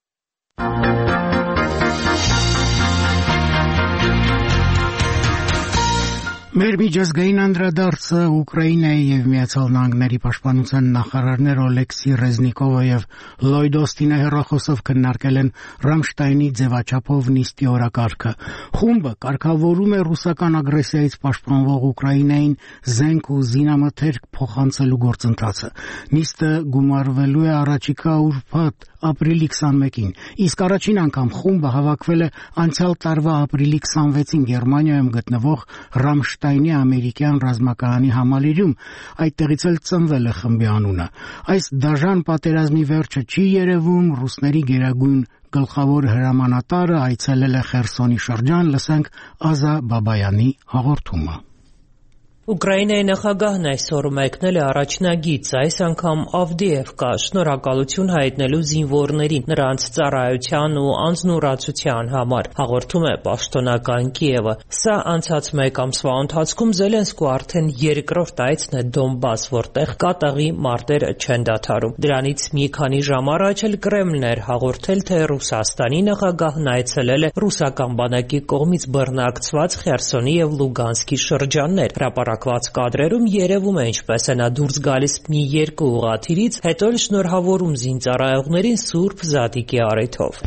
Speaker 1: Մեր միջազգային անդրադարձը Ուկրաինայի եւ Միացյալ Նահանգների պաշտպանության նախարարներ Օլեքսի Ռեզնիկովը եւ Լոյդ Օստինը հեռախոսով քննարկել են Ռամշտայնի ձևաչափով նիստի օրակարգը։ Խումբը կարգավորում է ռուսական ագրեսիայից պաշտպանվող Ուկրաինային զենք ու զինամթերք փոխանցելու գործընթացը։ Նիստը գումարվելու է առաջիկա ուրբաթ ապրիլի 21-ին, իսկ առաջին անգամ խումբը հավաքվել է անցյալ տարվա ապրիլի 26-ին Գերմանիայում գտնվող Ռամշտայնի ամերիկյան ռազմակայանի համալիրում, այդտեղից էլ ծնվել է խմբի անունը։ Այս դաժան պատերազմի վերջը չի երևում ռուսների գերագույն գլխավոր հրամանատարը այցելել է Խերսոնի շրջան, լսենք Ազա Բաբայանի հաղորդումը։
Speaker 17: Ուկրաինայի նախագահն այսօր մեկնել է առաջնագիծ, այս անգամ Ավդիևկա, շնորհակալություն հայտնելու զինվորներին, նրանց ծառայության ու անձնուրացության համար, հաղորդում է պաշտոնական Կիևը։ Սա անցած մեկ ամսվա ընթացքում Զելենսկու արդեն երկրորդ այցն է Դոնբաս, որտեղ կատաղի մարտերը չեն դադարում։ Դրանից մի քանի ժամ առաջ էլ Կրեմլն էր հաղորդել, թե Ռուսաստանի նախագահն այցելել է ռուսական բանակի կողմից բռնակցված Խերսոնի եւ Լուգանսկի շրջաններ։ Կադրերում երևում է ինչպես է նա դուրս գալիս մի երկու ուղղաթիռից, հետո էլ շնորհավորում զինծառայողներին Սուրբ Զատիկի առիթով։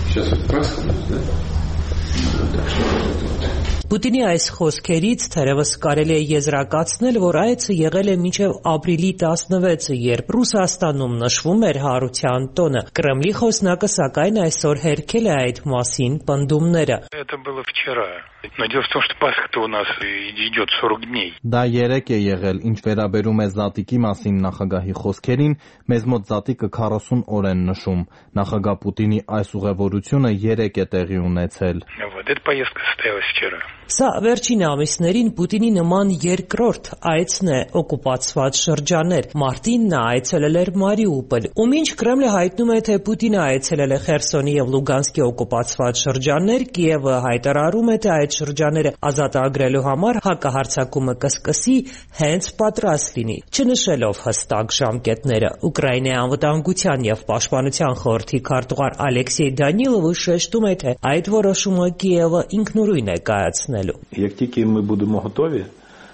Speaker 17: Պուտինի այս խոսքերից թերևս կարելի է եզրակացնել, որ այցը եղել է մինչև ապրիլի 16-ը, երբ Ռուսաստանում նշվում էր հարության տոնը։ Կրեմլի խոսնակը սակայն այսօր հերքել է այդ մասին պնդումները։
Speaker 10: Դա 3 է եղել, ինչ վերաբերում է Զատիկի մասին նախագահի խոսքերին, մեզ մոտ Զատիկը 40 օր են նշում։ Նախագահ Պուտինի այս ուղևորությունը 3 է տեղի ունեցել։
Speaker 17: Սա վերջին ամիսներին Պուտինի նման երկրորդ այցն է օկուպացված շրջաններ։ Մարտին նա այցելել էր Մարիուպոլ, ու մինչ Կրեմլը հայտնում է, թե Պուտինը այցելել է Խերսոնի եւ Լուգանսկի օկուպացված շրջաններ, Կիևը հայտարարում է, թե այդ շրջանները ազատագրելու համար հակահարձակումը կսկսի հենց պատրաստ լինի, չնշելով հստակ ժամկետները։ Ուկրաինայի անվտանգության եւ պաշտպանության խորհրդի քարտուղար Ալեքսեյ Դանիլովը շեշտում է, թե այդ որոշումը Կիևը ինքնուրույն է կայացնել.
Speaker 18: Як тільки ми будемо готові,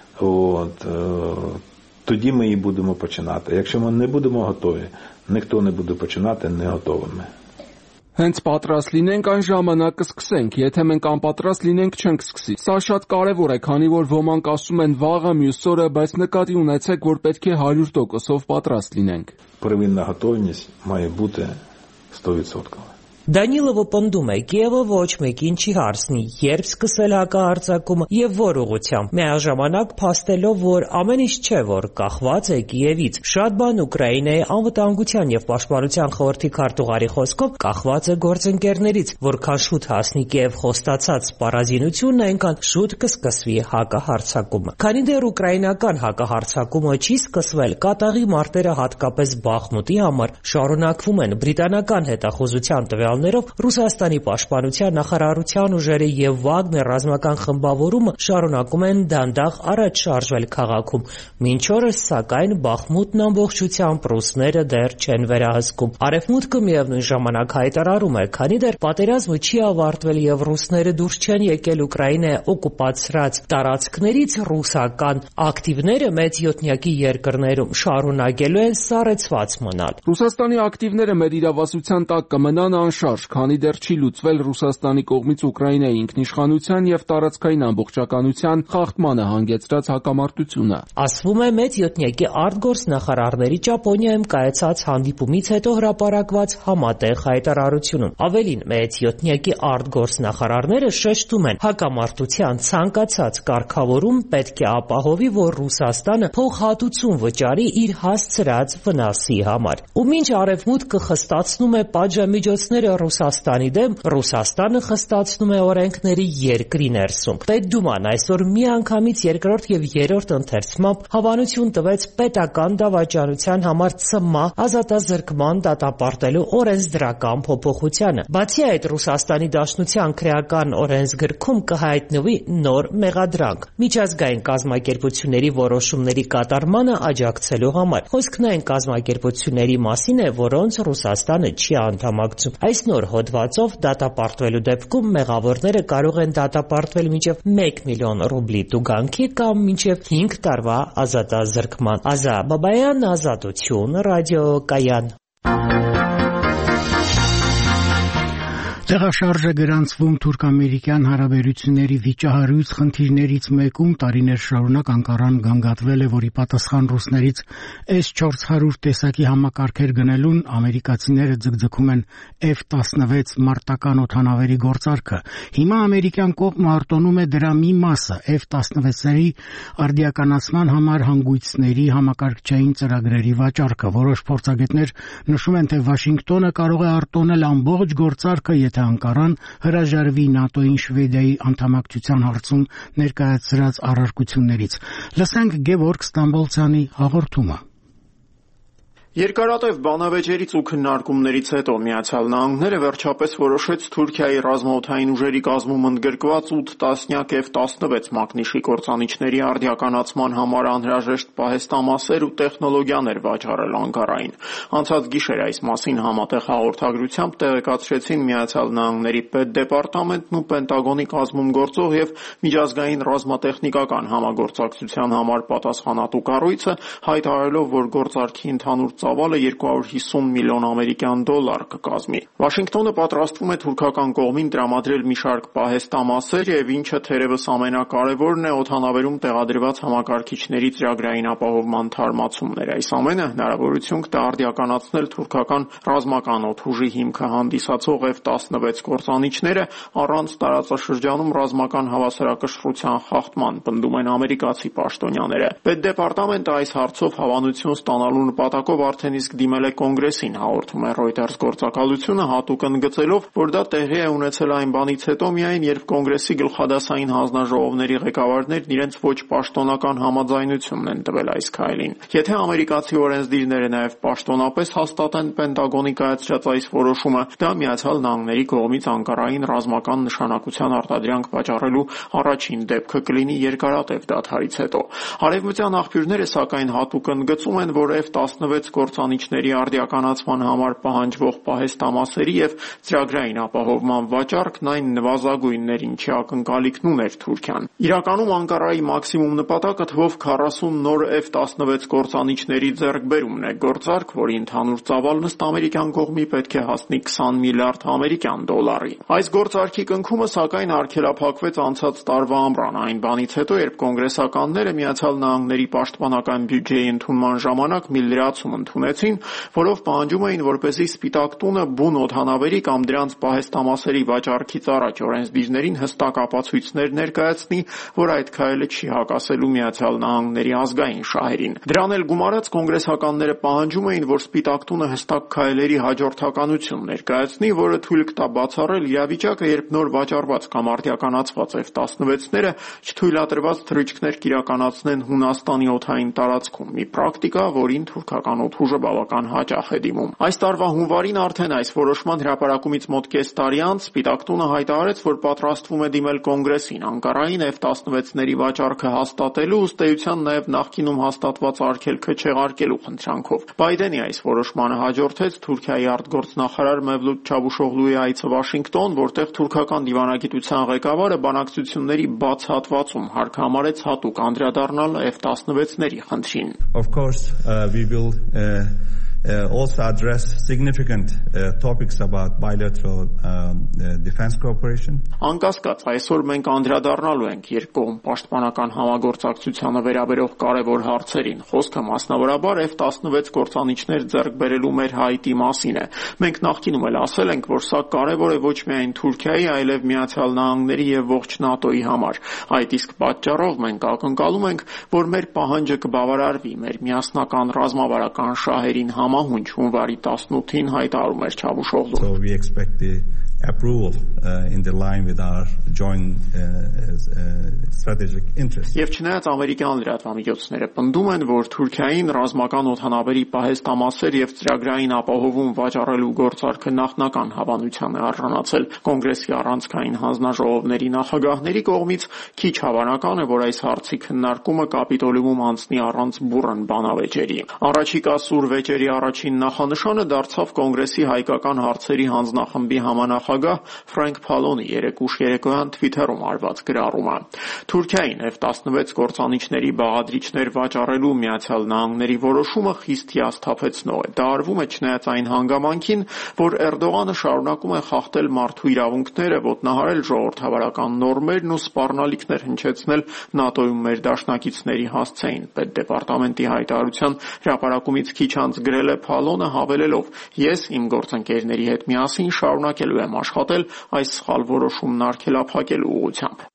Speaker 18: тоді ми і будемо починати. Якщо ми не будемо готові, ніхто не буде починати не готовими.
Speaker 16: Հենց պատրաստ լինենք, այն ժամանակ կսկսենք, եթե մենք անպատրաստ լինենք, չենք սկսի։ Սա շատ կարևոր է, քանի որ ոմանք ասում են վաղը, մյուս օրը, բայց նկատի ունեցեք, որ պետք է 100% պատրաստ լինենք։
Speaker 18: Первинна готовність має бути 100%.
Speaker 17: Դանիլովը պնդում է, Կիևը ոչ մեկին չի հարցնի, երբ սկսել հակահարձակումը եւ որ ուղղությամբ, միաժամանակ փաստելով, որ ամեն ինչ չէ, որ կախված է Կիևից։ Շատ բան Ուկրաինայի անվտանգության եւ պաշտպանության խորհրդի քարտուղարի խոսքով կախված է գործընկերներից, որքան շուտ հասնի Կիև խոստացած սպառազինությունն, այնքան շուտ կսկսվի հակահարձակումը։ Քանի դեռ ուկրաինական հակահարձակումը չի սկսվել, կատաղի մարտերը հատկապես Բախմուտի համար շարունակվում են։ Բրիտանական հետախուզության տվյալ Ռուսաստանի պաշտպանության նախարարության ուժերը եւ Վագներ ռազմական խմբավորումը շարունակում են դանդաղ առաջ շարժվել քաղաքում։ Մինչ օրս, սակայն, Բախմուտն ամբողջությամբ ռուսները դեռ չեն վերահսկում։ Արևմուտքը միևնույն ժամանակ հայտարարում է, քանի դեռ պատերազմը չի ավարտվել եւ ռուսները դուրս չեն եկել Ուկրաինայի օկուպացրած տարածքներից, ռուսական ակտիվները մեծ յոթնյակի երկրներում շարունակելու են սառեցված մնալ։
Speaker 16: Ռուսաստանի ակտիվները մեր իրավասության տակ կմնան անշարժ, քանի դեռ չի լուծվել Ռուսաստանի կողմից Ուկրաինայի ինքնիշխանության եւ տարածքային ամբողջականության խախտմանը հանգեցրած հակամարտությունը։
Speaker 17: Ասվում է մեծ յոթնյակի արտգործնախարարների Ճապոնիայում կայացած հանդիպումից հետո հրապարակված համատեղ հայտարարությունում։ Ավելին, մեծ յոթնյակի արտգործնախարարները շեշտում են, հակամարտության ցանկացած կարգավորում պետք է ապահովի, որ Ռուսաստանը փոխհատուցում վճարի իր հասցրած վնասի համար։ Ու մինչ Արևմուտքը խստացնում է պատժամիջոցները Ռուսաստանի դեմ, Ռուսաստանը խստացնում է օրենքների երկրի ներսում։ Պետդուման այսօր միանգամից երկրորդ եւ երրորդ ընթերցմամբ հավանություն տվեց պետական դավաճանության համար ՑՄԱ ազատազրկման դատապարտելու օրենսդրական փոփոխությանը։ Բացի այդ, Ռուսաստանի Դաշնության քրեական օրենսգրքում կհայտնվի նոր մեղադրանք միջազգային կազմակերպությունների որոշումների կատարմանը աջակցելու համար։ Խոսքն այն կազմակերպությունների մասին է, որոնց Ռուսաստանը չի անդամակցում։ Այս նոր հոդվածով դատապարտվելու դեպքում մեղավորները կարող են դատապարտվել մինչև 1 միլիոն ռուբլի տուգանքի կամ մինչև 5 տարվա ազատազրկման։ Ազա Բաբայան, Ազատություն, ռադիոկայան։
Speaker 1: Տեղաշարժը գրանցվում թուրք-ամերիկյան հարաբերությունների վիճահարույց խնդիրներից մեկում տարիներ շարունակ Անկարան գանգատվել է, որի պատասխան ռուսներից S-400 տեսակի համակարգեր գնելուն ամերիկացիները ձգձգում են F-16 մարտական օդանավերի գործարքը։ Հիմա ամերիկյան կողմը արտոնում է դրա մի մասը F-16-ների արդիականացման համար հանգույցների համակարգչային ծրագրերի վաճառքը։ Որոշ փորձագետներ նշում են, թե Վաշինգտոնը կարող է արտոնել ամբողջ գործարքը, եթե Անկարան հրաժարվի ՆԱՏՕ-ին Շվեդիայի անդամակցության հարցում ներկայացրած առարկություններից։ Լսենք Գևորգ Ստամբոլցյանի հաղորդումը։
Speaker 19: Երկարատև բանավեճերից ու քննարկումներից հետո Միացյալ Նահանգները վերջապես որոշեց Թուրքիայի ռազմաօդային ուժերի կազմում ընդգրկված 8 տասնյակ F-16 մակնիշի կործանիչների արդիականացման համար անհրաժեշտ պահեստամասեր ու տեխնոլոգիաներ վաճառել Անկարային։ Անցած գիշեր այս մասին համատեղ հաղորդագրությամբ տեղեկացրեցին Միացյալ Նահանգների պետդեպարտամենտն ու Պենտագոնի կազմում գործող եւ միջազգային ռազմատեխնիկական համագործակցության համար պատասխանատու կառույցը, հայտարարելով, որ գործարքի ընդհանուր ծավալը 250 միլիոն ամերիկյան դոլար կկազմի։ Վաշինգտոնը պատրաստվում է թուրքական կողմին տրամադրել մի շարք պահեստամասեր եւ ինչը թերևս ամենակարևորն է օդանավերում տեղադրված համակարգիչների ծրագրային ապահովման թարմացումներ։ Այս ամենը հնարավորություն կտա արդիականացնել թուրքական ռազմական օդուժի հիմքը հանդիսացող F-16 կործանիչները առանց տարածաշրջանում ռազմական հավասարակշռության խախտման, պնդում են ամերիկացի պաշտոնյաները։ Պետդեպարտամենտը այս հարցով հավանություն ստանալու նպատակով արդեն իսկ դիմել է Կոնգրեսին, հաղորդում է Reuters գործակալությունը, հատուկ ընդգծելով, որ դա տեղի է ունեցել այն բանից հետո միայն, երբ Կոնգրեսի գլխադասային հանձնաժողովների ղեկավարներն իրենց ոչ պաշտոնական համաձայնությունն են տվել այս քայլին։ Եթե ամերիկացի օրենսդիրները նաև պաշտոնապես հաստատեն Պենտագոնի կայացրած այս որոշումը, դա Միացյալ Նահանգների կողմից Անկարային ռազմական նշանակության արտադրանք վաճառելու առաջին դեպքը կլինի երկարատև դադարից հետո։ Արևմտյան աղբյուրները սակայն հատուկ ընդգծում են, որ F-16 կործանիչների արդիականացման համար պահանջվող պահեստամասերի եւ ծրագրային ապահովման վաճառքն այն նվազագույններ, ինչի ակնկալիքն ուներ Թուրքիան։ Իրականում Անկարայի մաքսիմում նպատակը թվով 40 նոր F-16 կործանիչների ձեռքբերումն է, գործարք, որի ընդհանուր ծավալն ըստ ամերիկյան կողմի պետք է հասնի 20 միլիարդ ամերիկյան դոլարի։ Այս գործարքի կնքումը սակայն արգելափակվեց անցած տարվա ամռան, այն բանից հետո, երբ կոնգրեսականները Միացյալ Նահանգների պաշտպանական բյուջեի ընդունման ժամանակ մի լրացում ընդունեցին, որով պահանջում էին, որպեսզի Սպիտակ տունը բուն օդանավերի կամ դրանց պահեստամասերի վաճառքից առաջ օրենսդիրներին հստակ ապացույցներ ներկայացնի, որ այդ քայլը չի հակասելու Միացյալ Նահանգների ազգային շահերին։ Դրան էլ գումարած կոնգրեսականները պահանջում էին, որ Սպիտակ տունը հստակ քայլերի հաջորդականություն ներկայացնի, որը թույլ կտա բացառել իրավիճակը, երբ նոր վաճառված կամ արդիականացված F-16-ները չթույլատրված թռիչքներ կիրականացնեն Հունաստանի օդային տարածքում, մի պրակտիկա, որին թուրքական օդուժը բավական հաճախ է դիմում։ Այս տարվա հունվարին արդեն այս որոշման հրապարակումից մոտ կես տարի անց Սպիտակ տունը հայտարարեց, որ պատրաստվում է դիմել Կոնգրեսին Անկարային F-16-ների վաճառքը հաստատելու, ըստ էության նաև նախկինում հաստատված արգելքը չեղարկելու խնդրանքով։ Բայդենի այս որոշմանը հաջորդեց Թուրքիայի արտգործնախարար Մևլութ Չավուշօղլուի այցը Վաշինգտոն, որտեղ թուրքական դիվանագիտության ղեկավարը բանակցությունների բաց հատվածում հարկ համարեց հատուկ անդրադառնալ F-16-ների խնդրին։
Speaker 20: Of course, we will also address significant topics about bilateral defense cooperation.
Speaker 19: Անկասկած, այսօր մենք անդրադառնալու ենք երկկողմ պաշտպանական համագործակցությանը վերաբերող կարևոր հարցերին։ Խոսքը մասնավորաբար F-16 կործանիչներ ձեռք բերելու մեր հայտի մասին է։ Մենք նախկինում էլ ասել ենք, որ սա կարևոր է ոչ միայն Թուրքիայի, այլև Միացյալ Նահանգների եւ ողջ ՆԱՏՕ-ի համար։ Այդ իսկ պատճառով մենք ակնկալում ենք, որ մեր պահանջը կբավարարվի մեր միասնական ռազմավարական շահերին համահունչ հունվարի 18-ին հայտարարում էր Չավուշօղլուն։
Speaker 20: So we expect the approval in the line with our joint strategic interests.
Speaker 19: Եվ չնայած ամերիկյան լրատվամիջոցները պնդում են, որ Թուրքիային ռազմական օդանավերի պահեստամասեր եւ ծրագրային ապահովում վաճառելու գործարքը նախնական հավանության է արժանացել Կոնգրեսի առանցքային հանձնաժողովների նախագահների կողմից, քիչ հավանական է, որ այս հարցի քննարկումը Կապիտոլիում անցնի առանց բուռն բանավեճերի։ Առաջիկա սուր վեճերի առաջին նախանշանը դարձավ Կոնգրեսի հայկական հարցերի հանձնախմբի համանախ նախագահ Ֆրանկ Փալոնի երեկ ուշ երեկոյան Twitter-ում արված գրառումը։ Թուրքիային F-16 կործանիչների բաղադրիչներ վաճառելու Միացյալ Նահանգների որոշումը խիստ հիասթափեցնող է։ Դա արվում է չնայած այն հանգամանքին, որ Էրդողանը շարունակում է խախտել մարդու իրավունքները, ոտնահարել ժողովրդավարական նորմերն ու սպառնալիքներ հնչեցնել ՆԱՏՕ-ում մեր դաշնակիցների հասցեին։ Պետդեպարտամենտի հայտարարության հրապարակումից քիչ անց գրել է Փալոնը, հավելելով. «Ես իմ գործընկերների հետ միասին շարունակելու եմ աշխատել այս սխալ որոշումն արգելափակելու ուղղությամբ»։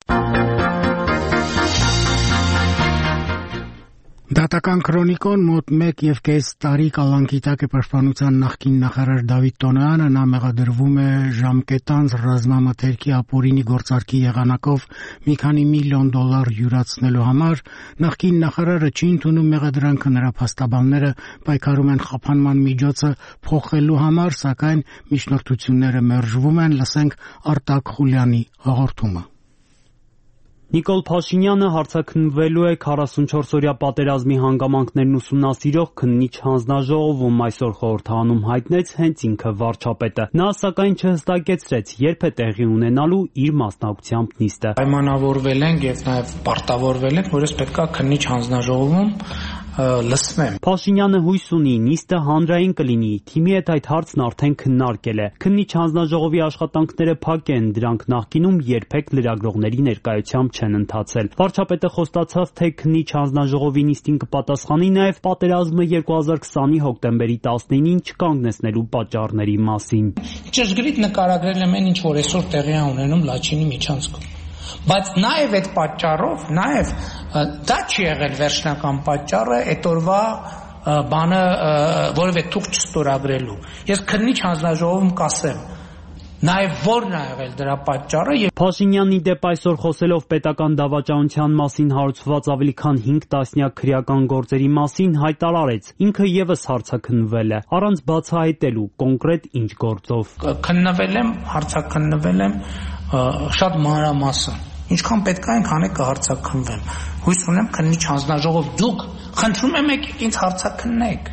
Speaker 1: Դատական քրոնիկոն մոտ 1.5 տարի կալանքի տակ է պաշտպանության նախկին նախարար Դավիթ Տոնոյանը, նա մեղադրվում է ժամկետանց ռազմամթերքի ապօրինի գործարքի եղանակով մի քանի միլիոն դոլար յուրացնելու համար։ Նախկին նախարարը չի ընդունում մեղադրանքը, նրա փաստաբանները պայքարում են խափանման միջոցը փոխելու համար, սակայն միջնորդությունները մերժվում են։ Լսենք Արտակ Խուլյանի հաղորդումը։
Speaker 21: Նիկոլ Փաշինյանը հարցաքննվելու է 44-օրյա պատերազմի հանգամանքներն ուսումնասիրող քննիչ հանձնաժողովում, այսօր խորհրդարանում հայտնեց հենց ինքը վարչապետը։ Նա սակայն չհստակեցրեց, երբ է տեղի ունենալու իր մասնակցությամբ նիստը։
Speaker 4: Պայմանավորվել ենք եւ նաեւ պարտավորվել ենք, որ ես պետքա քննիչ հանձնաժողովում լսվեմ։
Speaker 21: Փաշինյանը հույս ունի, նիստը հանրային կլինի, թիմի հետ այդ հարցն արդեն քննարկել է։ Քննիչ հանձնաժողովի աշխատանքները փակ են, դրանք նախկինում երբեք լրագրողների ներկայությամբ չեն ընթացել։ Վարչապետը խոստացավ, թե քննիչ հանձնաժողովի նիստին կպատասխանի նաև պատերազմը 2020-ի հոկտեմբերի 19-ին չկանգնեցնելու պատճառների մասին։
Speaker 4: Ճշգրիտ նկարագրել եմ այն, ինչ որ այսօր տեղի է ունենում Լաչինի միջանցքում։ Բայց նաև այդ պատճառով, նաև դա չի եղել վերջնական պատճառը այդ օրվա բանը որևէ թուղթ չստորագրելու։ Ես քննիչ հանձնաժողովում կասեմ նաև որն է եղել դրա պատճառը։
Speaker 21: Փաշինյանի դեպ այսօր խոսելով պետական դավաճանության մասին հարուցված ավելի քան 5 տասնյակ քրեական գործերի մասին հայտարարեց, ինքը եւս հարցաքննվել է, առանց բացահայտելու կոնկրետ ինչ գործով։
Speaker 4: Քննվել եմ, հարցաքննվել եմ շատ մանրամասն։ Ինչքան պետք է այնքան կհարցաքննվեմ։ Հույս ունեմ քննիչ հանձնաժողով դուք խնդրում եմ եկեք ինձ հարցաքննեք։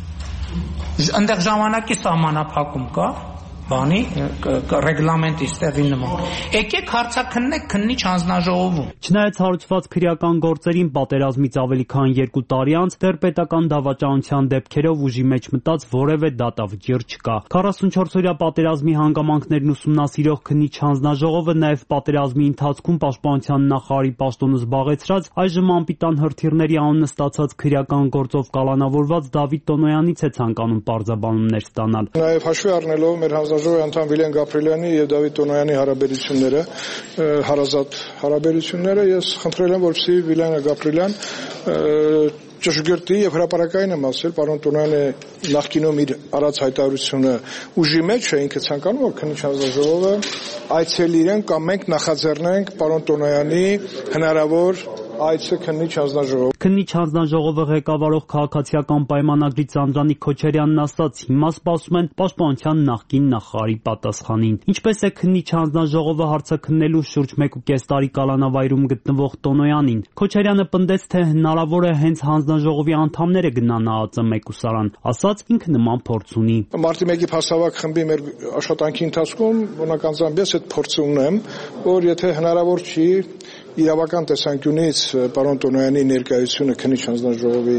Speaker 4: Այնտեղ ժամանակի սահմանափակում կա, բանի ռեգլամենտի ստեղի նման։ Եկեք հարցաքննեք քննիչ հանձնաժողովում։
Speaker 21: Չնայած հարուցված քրեական գործերին պատերազմից ավելի քան 2 տարի անց դեռ պետական դավաճանության դեպքերով ուժի մեջ մտած որևէ դատավճիռ չկա։ 44-օրյա պատերազմի հանգամանքներն ուսումնասիրող քննիչ հանձնաժողովը նաև պատերազմի ընթացքում պաշտպանության նախարարի պաշտոնը զբաղեցրած այժմ անպիտան հրթիռների անունը ստացած քրեական գործով կալանավորված Դավիթ Տոնոյանից է ցանկանում պարզաբանումներ ստանալ։
Speaker 22: Նաև հաշվի առնելով մեր հանձնաժողովի անդամ Վիլեն Գաբրիելյանի եւ Դավիթ Տոնոյանի հարաբերությունները, հարազատ հարաբերությունները, ես խնդրել եմ, որպեսզի Վիլեն Գաբրիելյան ճշգրտի եւ հրապարակային եմ ասել, պարոն Տոնոյանը նախկինում իր արած հայտարարությունը ուժի մեջ է, ինքը ցանկանում է քննիչ հանձնաժողովը այցելի իրեն կամ մենք նախաձեռնենք պարոն Տոնոյանի հնարավոր այցը քննիչ հանձնաժողով։
Speaker 21: Քննիչ հանձնաժողովը ղեկավարող քաղաքացիական պայմանագրի Սանդրանիկ Քոչարյանն ասաց, հիմա սպասում են պաշտպանության նախկին նախարարի պատասխանին։ Ինչպես է քննիչ հանձնաժողովը հարցաքննելու շուրջ 1.5 տարի կալանավայրում գտնվող Տոնոյանին։ Քոչարյանը պնդեց, թե հնարավոր է հենց հանձնաժողովի անդամները գնան ԱԱԾ մեկուսարան, ասաց ինքը նման փորձ ունի։
Speaker 22: Մարտի 1-ի փաստավակ խմբի մեր աշխատանքի ընթացքում բնականաբար ես այդ փորձը ունեմ, որ եթե հնարավոր չի իրավական տեսանկյունից պարոն Տոնոյանի ներկայությունը քննիչ հանձնաժողովի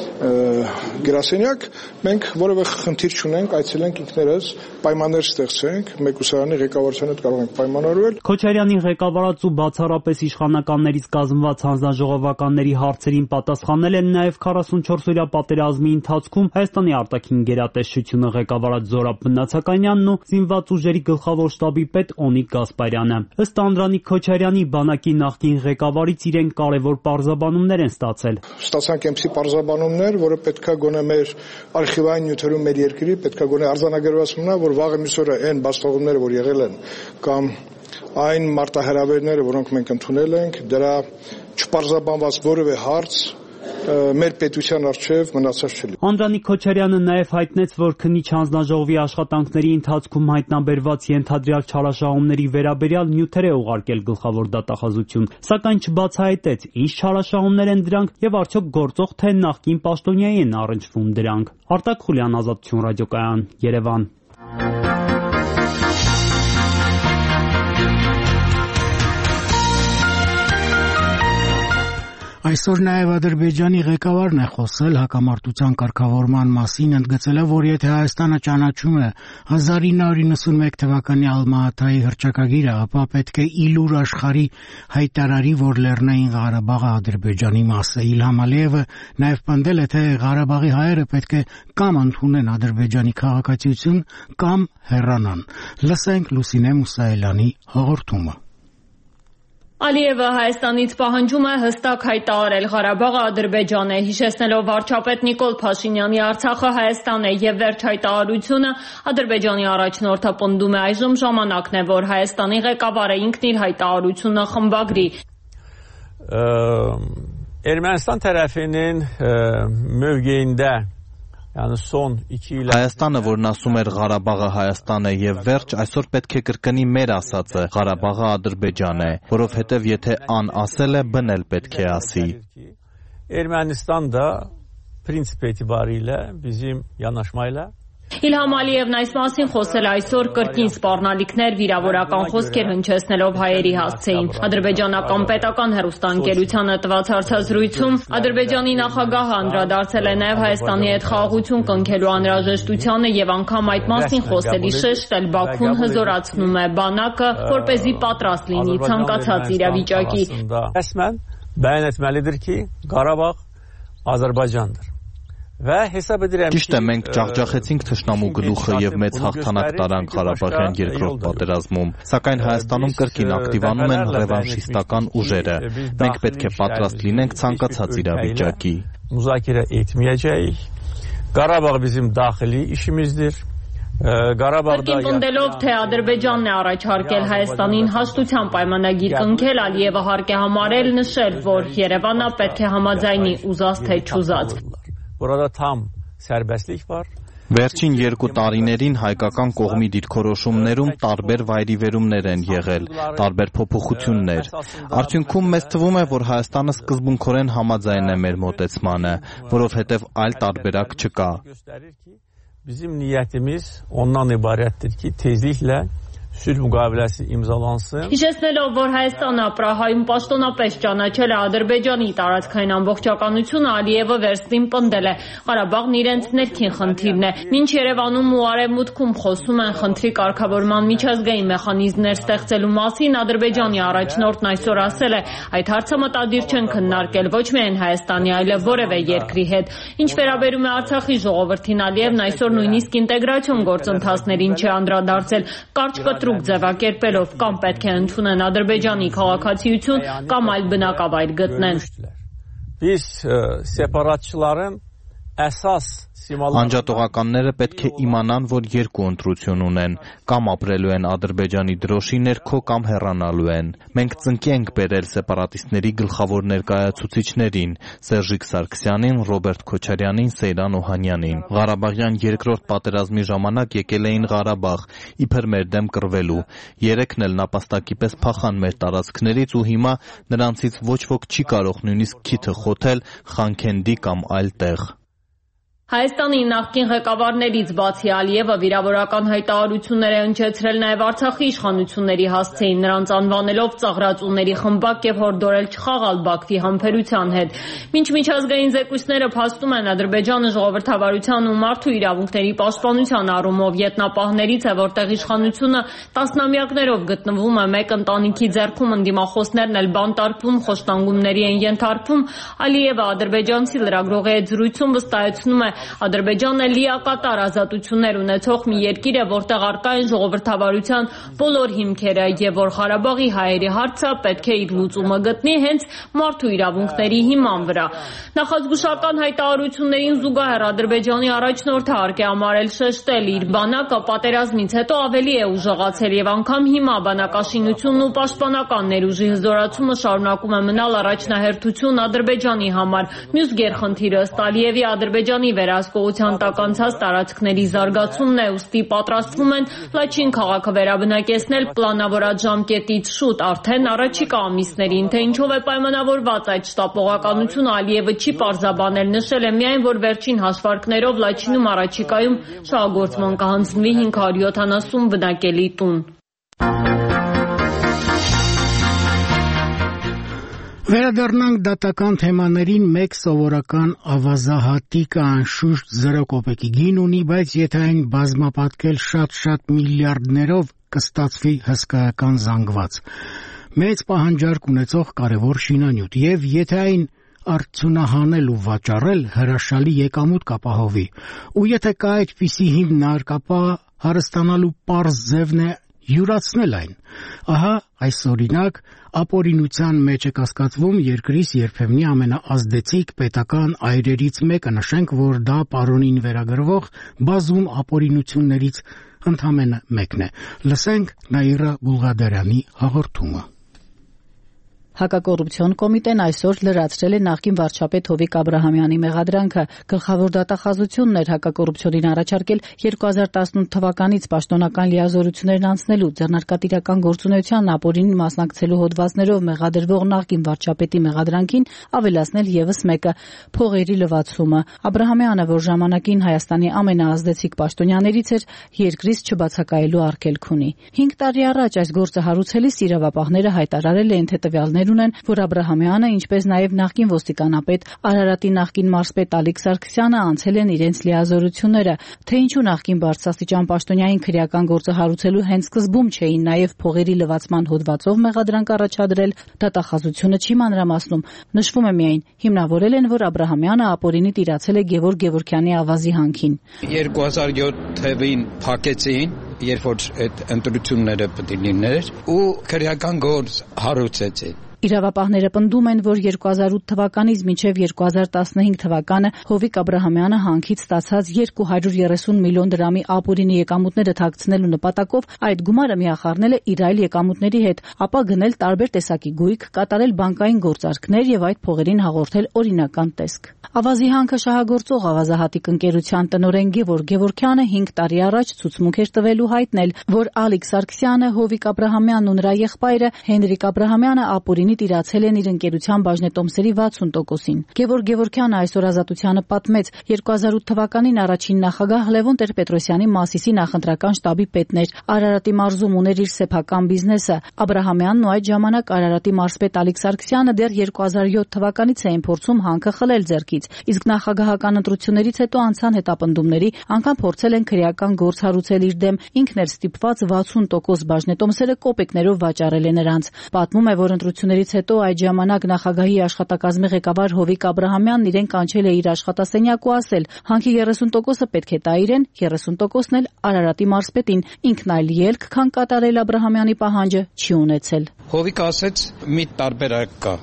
Speaker 22: գրասենյակ, մենք որևէ խնդիր չունենք, այցելենք ինքներս, պայմաններ ստեղծենք, մեկուսարանի ղեկավարության հետ կարող ենք պայմանավորվել։
Speaker 21: Քոչարյանի ղեկավարած ու բացառապես իշխանականներից կազմված հանձնաժողովականների հարցերին պատասխանել են նաև 44-օրյա պատերազմի ընթացքում Հայաստանի արտաքին գերատեսչությունը ղեկավարած Զորաբ Մնացականյանն ու զինված ուժերի գլխավոր շտաբի պետ Օնիկ Գասպարյանը։ Ըստ Անդրանիկ Քոչարյանի բանակի նախկին ղեկավարից իրեն կարևոր պարզաբանումներ են ստացել։
Speaker 22: Ստացանք այնպիսի պարզաբանումներ, որը պետքա գոնե մեր արխիվային նյութերում մեր երկրի պետքա գոնե արձանագրված մնա, որ վաղը միսօրը այն բաստողումները, որ եղել են, կամ այն մարտահրավերները, որոնք մենք ընդունել ենք, դրա չպարզաբանված որևէ հարց մեր պետության արչև մնացած չլի։
Speaker 21: Անդրանիկ Քոչարյանը նաև հայտնեց, որ քննիչ հանձնաժողովի աշխատանքների ընթացքում հայտնաբերված ենթադրյալ չարաշահումների վերաբերյալ նյութեր է ուղարկել գլխավոր դատախազություն, սակայն չբացահայտեց ինչ չարաշահումներ են դրանք եւ արդյոք գործող թե նախկին պաշտոնյայի են առնչվում դրանք։ Արտակ Խուլյան, Ազատություն ռադիոկայան, Երևան։
Speaker 1: Այսօր նաև Ադրբեջանի ղեկավարն է խոսել հակամարտության կարգավորման մասին, ընդգծելով, որ եթե Հայաստանը ճանաչում է 1991 թվականի Ալմա-Աթայի հռչակագիրը, ապա պետք է իլուր աշխարհի հայտարարի, որ Լեռնային Ղարաբաղը Ադրբեջանի մաս է։ Իլհամ Ալիևը նաև պնդել է, թե Ղարաբաղի հայերը պետք է կամ ընդունեն Ադրբեջանի քաղաքացիություն, կամ հեռանան։ Լսենք Լուսինե Մուսայելյանի հաղորդումը։
Speaker 3: Ալիևը Հայաստանից պահանջում է հստակ հայտարարել Ղարաբաղը Ադրբեջան է, հիշեցնելով վարչապետ Նիկոլ Փաշինյանի Արցախը Հայաստան է եւ վերջ հայտարարությունը Ադրբեջանի առաջնորդը պնդում է այժմ ժամանակն է, որ Հայաստանի ղեկավարը ինքն իր հայտարարությունը խմբագրի։
Speaker 2: Ermənistan tərəfinin mövqeyində
Speaker 10: Հայաստանը, որն ասում էր Ղարաբաղը Հայաստան է եւ վերջ, այսօր պետք է կրկնի մեր ասածը՝ Ղարաբաղը Ադրբեջան է, որովհետեւ եթե ան ասել է, բն էլ պետք է ասի։
Speaker 2: Ermənistan da prinsip etibarilə bizim yanaşmayla
Speaker 3: Իլհամ Ալիևն այս մասին խոսել այսօր կրկին սպառնալիքներ վիրավորական խոսքեր հնչեցնելով հայերի հասցեին։ Ադրբեջանական պետական հեռուստաընկերությանը տված հարցազրույցում Ադրբեջանի նախագահը անդրադարձել է նաև Հայաստանի հետ խաղաղություն կնքելու անհրաժեշտությանը եւ անգամ այդ մասին խոսելիս շեշտել Բաքուն հզորացնում է բանակը, որպեսզի պատրաստ լինի ցանկացած իրավիճակի։
Speaker 2: Ռəsmən bəyan etməlidir ki, Qarabağ Azərbaycandır։
Speaker 10: Ճիշտ է, մենք ջախջախեցինք թշնամու գլուխը եւ մեծ հաղթանակ տարանք Ղարաբաղյան երկրորդ պատերազմում, սակայն Հայաստանում կրկին ակտիվանում են ռևանշիստական ուժերը։ Մենք պետք է պատրաստ լինենք ցանկացած իրավիճակի։
Speaker 2: Müzakirə etməyəcəyik. Qarabağ bizim daxili işimizdir.
Speaker 3: Կրկին պնդելով, թե Ադրբեջանն է առաջարկել Հայաստանին հաշտության պայմանագիր կնքել, Ալիևը հարկ է համարել նշել, որ Երևանը պետք է համաձայնի ուզած թե չուզած։
Speaker 2: Burada tam serbestlik var.
Speaker 10: Վերջին 2 տարիներին հայկական կողմի դիրքորոշումներում տարբեր վայրիվերումներ են եղել, տարբեր փոփոխություններ։ Արդյունքում մեզ թվում է, որ Հայաստանը սկզբունքորեն համաձայն է մեր մոտեցմանը, որովհետև այլ տարբերակ չկա։
Speaker 2: Bizim niyetimiz ondan ibarətdir ki, tezliklə sülh müqaviləsi imzalansın.
Speaker 3: Հիշեցնելով, որ Հայաստանը Պրահայում պաշտոնապես ճանաչել է Ադրբեջանի տարածքային ամբողջականությունը, Ալիևը վերստին պնդել է. Ղարաբաղն իրենց ներքին խնդիրն է։ Մինչ Երևանում ու Արևմուտքում խոսում են խնդրի կարգավորման միջազգային մեխանիզմներ ստեղծելու մասին, Ադրբեջանի առաջնորդն այսօր ասել է, այդ հարցը մտադիր չեն քննարկել ոչ միայն Հայաստանի, այլև որևէ երկրի հետ։ Ինչ վերաբերում է Արցախի ժողովրդին, Ալիևն այսօր նույնիսկ ինտեգրացիոն գործընթացներին չի անդրադարձել, կարճ կտրուկ ձևակերպելով կամ պետք է ընդունեն Ադրբեջանի քաղաքացիություն կամ այլ բնակավայր գտնեն։
Speaker 2: Biz separatçıların əsas
Speaker 10: Անջատողականները պետք է իմանան, որ երկու ընտրություն ունեն, կամ ապրելու են Ադրբեջանի դրոշի ներքո, կամ հեռանալու են։ Մենք ծնկի ենք բերել սեպարատիստների գլխավոր ներկայացուցիչներին՝ Սերժիկ Սարգսյանին, Ռոբերտ Քոչարյանին, Սեյրան Օհանյանին։ Ղարաբաղյան երկրորդ պատերազմի ժամանակ եկել էին Ղարաբաղ, իբր մեր դեմ կռվելու։ Երեքն էլ նապաստակի պես փախան մեր տարածքներից ու հիմա նրանցից ոչ ոք չի կարող նույնիսկ քիթը խոթել Խանքենդի կամ այլ տեղ։
Speaker 3: Հայաստանի նախկին ղեկավարներից բացի Ալիևը վիրավորական հայտարարություններ է հնչեցրել նաև Արցախի իշխանությունների հասցեին, նրանց անվանելով ծաղրածուների խմբակ եւ հորդորել չխաղալ Բաքվի համբերության հետ։ Մինչ միջազգային զեկույցները փաստում են, Ադրբեջանը ժողովրդավարության ու մարդու իրավունքների պաշտպանության առումով ետնապահներից է, որտեղ իշխանությունը տասնամյակներով գտնվում է մեկ ընտանիքի ձեռքում, ընդդիմախոսներն էլ բանտարկվում, խոշտանգումների են ենթարկվում։ Ալիևը ադրբեջանցի լրագրողի հետ զրույցում վստահեցնում է, Ադրբեջանը լիակատար ազատություններ ունեցող մի երկիր է, որտեղ առկա են ժողովրդավարության բոլոր հիմքերը եւ որ Ղարաբաղի հայերի հարցը պետք է իր լուծումը գտնի հենց մարդու իրավունքների հիման վրա։ Նախազգուշական հայտարարություններին զուգահեռ Ադրբեջանի առաջնորդը հարկ է համարել շեշտել իր բանակը պատերազմից հետո ավելի է ուժեղացել եւ անգամ հիմա բանակաշինությունն ու պաշտպանական ներուժի հզորացումը շարունակում է մնալ առաջնահերթություն Ադրբեջանի համար։ Մյուս գերխնդիրը ըստ Ալիևի Ադրբեջանի վերահսկողության տակ անցած տարածքների զարգացումն է, ուստի պատրաստվում են Լաչին քաղաքը վերաբնակեցնել պլանավորած ժամկետից շուտ, արդեն առաջիկա ամիսներին, թե ինչով է պայմանավորված այդ շտապողականությունը Ալիևը չի պարզաբանել, նշել է միայն, որ վերջին հաշվարկներով Լաչինում առաջիկայում շահագործման կհանձնվի 570 բնակելի տուն։
Speaker 1: Վերադառնանք դատական թեմաներին, մեկ սովորական ավազահատիկը անշուշտ 0 կոպեկի գին ունի, բայց եթե այն բազմապատկել շատ միլիարդներով կստացվի հսկայական զանգված։ Մեծ պահանջարկ ունեցող կարևոր շինանյութ, եւ եթե այն արդյունահանել ու վաճառել, հրաշալի եկամուտ կապահովի։ Ու եթե կա այդպիսի հիմնարկ, ապա հարստանալու պարզ ձևն է յուրացնել այն։ Ահա այս օրինակ ապօրինության մեջ է կասկածվում երկրից երբեմնի ամենաազդեցիկ պետական այրերից մեկը, նշենք, որ դա պարոնին վերագրվող բազում ապօրինություններից ընդամենը մեկն է։ Լսենք Նաիրա Բուլղադարյանի հաղորդումը։
Speaker 6: Հակակոռուպցիոն կոմիտեն այսօր լրացրել է նախկին վարչապետ Հովիկ Աբրահամյանի մեղադրանքը։ Գլխավոր դատախազությունն էր հակակոռուպցիոնին առաջարկել 2018 թվականից պաշտոնական լիազորություններն անցնելու, ձեռնարկատիրական գործունեության ապօրինին մասնակցելու հոդվածներով մեղադրվող նախկին վարչապետի մեղադրանքին ավելացնել եւս մեկը՝ փողերի լվացումը։ Աբրահամյանը, որ ժամանակին Հայաստանի ամենաազդեցիկ պաշտոնյաներից էր, երկրից չբացակայելու արգելք ունի։ 5 տարի առաջ այս գործը հարուցելիս իրավապահները հայտարարել էին, թե տվյալներ ունեն, որ Աբրահամյանը, ինչպես նաև նախկին ոստիկանապետ Արարատի նախկին մարզպետ Ալիկ Սարգսյանը անցել են իրենց լիազորությունները, թե ինչու նախկին բարձրաստիճան պաշտոնյային քրեական գործը հարուցելու հենց սկզբում չէին նաև փողերի լվացման հոդվածով մեղադրանք առաջադրել, դատախազությունը չի մանրամասնում։ Նշվում է միայն, հիմնավորել են, որ Աբրահամյանը ապօրինի տիրացել է Գևորգ Գևորգյանի ավազի հանքին։
Speaker 5: 2007 թվականին փակեցին, երբ որ այդ ընտրությունները պետք լիներ, ու քրեական գործ հարուցեցին։
Speaker 6: Իրավապահները պնդում են, որ 2008 թվականից մինչև 2015 թվականը Հովիկ Աբրահամյանը հանքից ստացած 230 միլիոն դրամի ապօրինի եկամուտները թաքցնելու նպատակով այդ գումարը միախառնել է իր այլ եկամուտների հետ, ապա գնել տարբեր տեսակի գույք, կատարել բանկային գործարքներ եւ այդ փողերին հաղորդել օրինական տեսք։ Ավազի հանքը շահագործող ավազահատիկ ընկերության տնօրեն Գևորգ Գևորգյանը 5 տարի առաջ ցուցմունք էր տվելու հայտնել, որ Ալիկ Սարգսյանը, Հովիկ Աբրահամյանն ու նրա եղբայրը Հենրիկ Աբրահամյանը ապօրինի տիրացել են իր ընկերության բաժնետոմսերի 60%-ին։ Գևորգ Գևորգյանը այսօր Ազատությանը պատմեց, 2008 թվականին առաջին նախագահ Լևոն Տեր-Պետրոսյանի Մասիսի նախընտրական շտաբի պետն էր, Արարատի մարզում ուներ իր սեփական բիզնեսը։ Աբրահամյանն ու այդ ժամանակ Արարատի մարզպետ Ալիկ Սարգսյանը դեռ 2007 թվականից էին փորձում հանքը խլել ձեռքից, իսկ նախագահական ընտրություններից հետո անցան հետապնդումների, անգամ փորձել են քրեական գործ հարուցել իր դեմ, ինքն էր ստիպված 60% բաժնետոմսերը կոպեկներով վաճառել է նրանց։ Պատմում է, որ ընտրություններից հետո այդ ժամանակ նախագահի աշխատակազմի ղեկավար Հովիկ Աբրահամյանն իրեն կանչել է իր աշխատասենյակ ու ասել. հանքի 30%-ը պետք է տա իրեն, 30%-ն էլ Արարատի մարզպետին։ Ինքն այլ ելք, քան կատարել Աբրահամյանի պահանջը, չի ունեցել։
Speaker 5: Հովիկ ասեց՝ մի տարբերակ կա,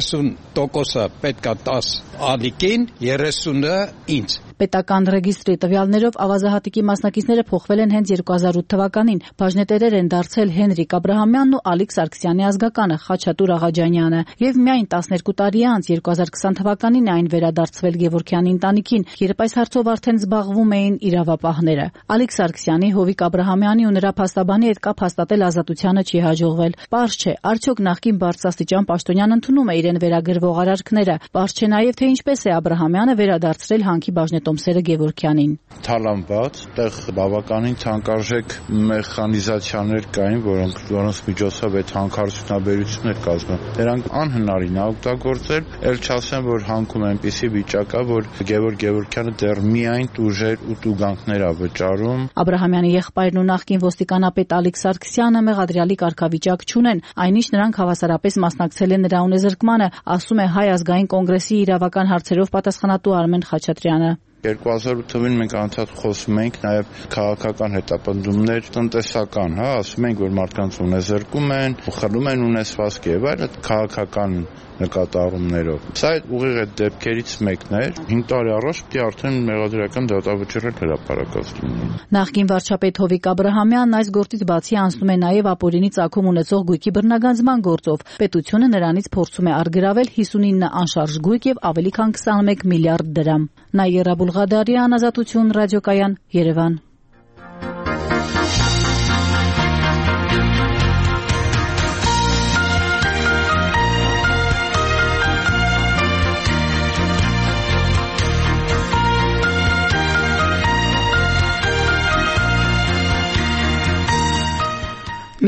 Speaker 5: 30%-ը պետք է տաս Ալիկին, 30%-ը ինձ։
Speaker 6: Պետական ռեգիստրի տվյալներով ավազահատիկի մասնակիցները փոխվել են հենց 2008 թվականին։ Բաժնետերեր են դարձել Հենրիկ Աբրահամյանն ու Ալիկ Սարգսյանի ազգականը Խաչատուր Աղաջանյանը, եւ միայն 12 տարի անց 2020 թվականին այն վերադարձվել Գևորգյանի ընտանիքին, երբ այս հարցով արդեն զբաղվում էին իրավապահները։ Ալիկ Սարգսյանի, Հովիկ Աբրահամյանի ու նրա փաստաբանի հետ կապ հաստատել Ազատությանը չի հաջողվել։ Պարզ չէ, արդյոք նախկին բարձրաստիճան պաշտոնյան ընդունում է իրեն վերագրվող արարքները։ Պարզ չէ նաեւ, թե ինչպես է Աբրահամյանը վերադարձրել հանքի բաժնետոմսերը Գևորգյանին։
Speaker 7: Թալանված, այդտեղ բավականին թանկարժեք մեխանիզացիաներ կային, որոնց միջոցով այդ հանքարդյունաբերությունն էր կազմում։ Դրանք անհնարին է օգտագործել, ել չասեմ, որ հանքում այնպիսի վիճակ է, որ Գևորգ Գևորգյանը դեռ միայն տուժեր ու տուգանքներ է վճարում։
Speaker 6: Աբրահամյանի եղբայրն ու նախկին ոստիկանապետ Ալիկ Սարգսյանը մեղադրյալի կարգավիճակ չունեն, այնինչ նրանք հավասարապես մասնակցել են նրա ունեզրկմանը, ասում է Հայ ազգային կոնգրեսի իրավական հարցերով պատասխանատու Արմեն Խաչատրյանը։
Speaker 7: 2008 թվականին մենք անցած խոսում ենք նաև քաղաքական հետապնդումներ, տնտեսական, ասում ենք, որ մարդկանց ունեզրկում են, խլում են ունեցվածքը եւ այլն, քաղաքական նկատառումներով։ Սա ուղիղ այդ դեպքերից մեկն էր։ 5 տարի առաջ պիտի արդեն մեղադրական դատավճիռ հրապարակած լինի։
Speaker 6: Նախկին վարչապետ Հովիկ Աբրահամյանն այս գործից բացի անցնում է նաև ապօրինի ծագում ունեցող գույքի բռնագանձման գործով։ Պետությունը նրանից փորձում է առգրավել 59 անշարժ գույք եւ ավելի քան 21 միլիարդ դրամ։ Նաիրա Բուլղադարյան, Ազատություն, ռադիոկայան, Երևան։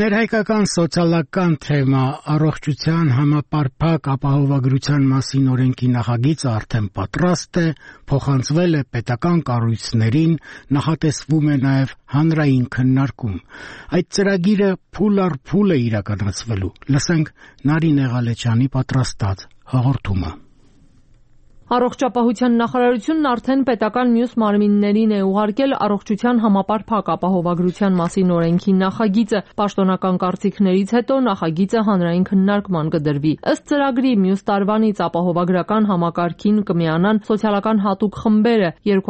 Speaker 1: Ներհայկական սոցիալական թեմա առողջության համապարփակ ապահովագրության մասին օրենքի նախագիծը արդեն պատրաստ է, փոխանցվել է պետական կառույցներին, նախատեսվում է նաև հանրային քննարկում։ Այդ ծրագիրը փուլ առ փուլ է իրականացվելու։ Լսենք Նարինե Ղալեչյանի պատրաստած հաղորդումը։
Speaker 3: Առողջապահության նախարարությունն արդեն պետական մյուս մարմիններին է ուղարկել առողջության համապարփակ ապահովագրության մասին օրենքի նախագիծը։ Պաշտոնական կարծիքներից հետո նախագիծը հանրային քննարկման կդրվի։ Ըստ ծրագրի մյուս տարվանից ապահովագրական համակարգին կմիանան սոցիալական հատուկ խմբերը,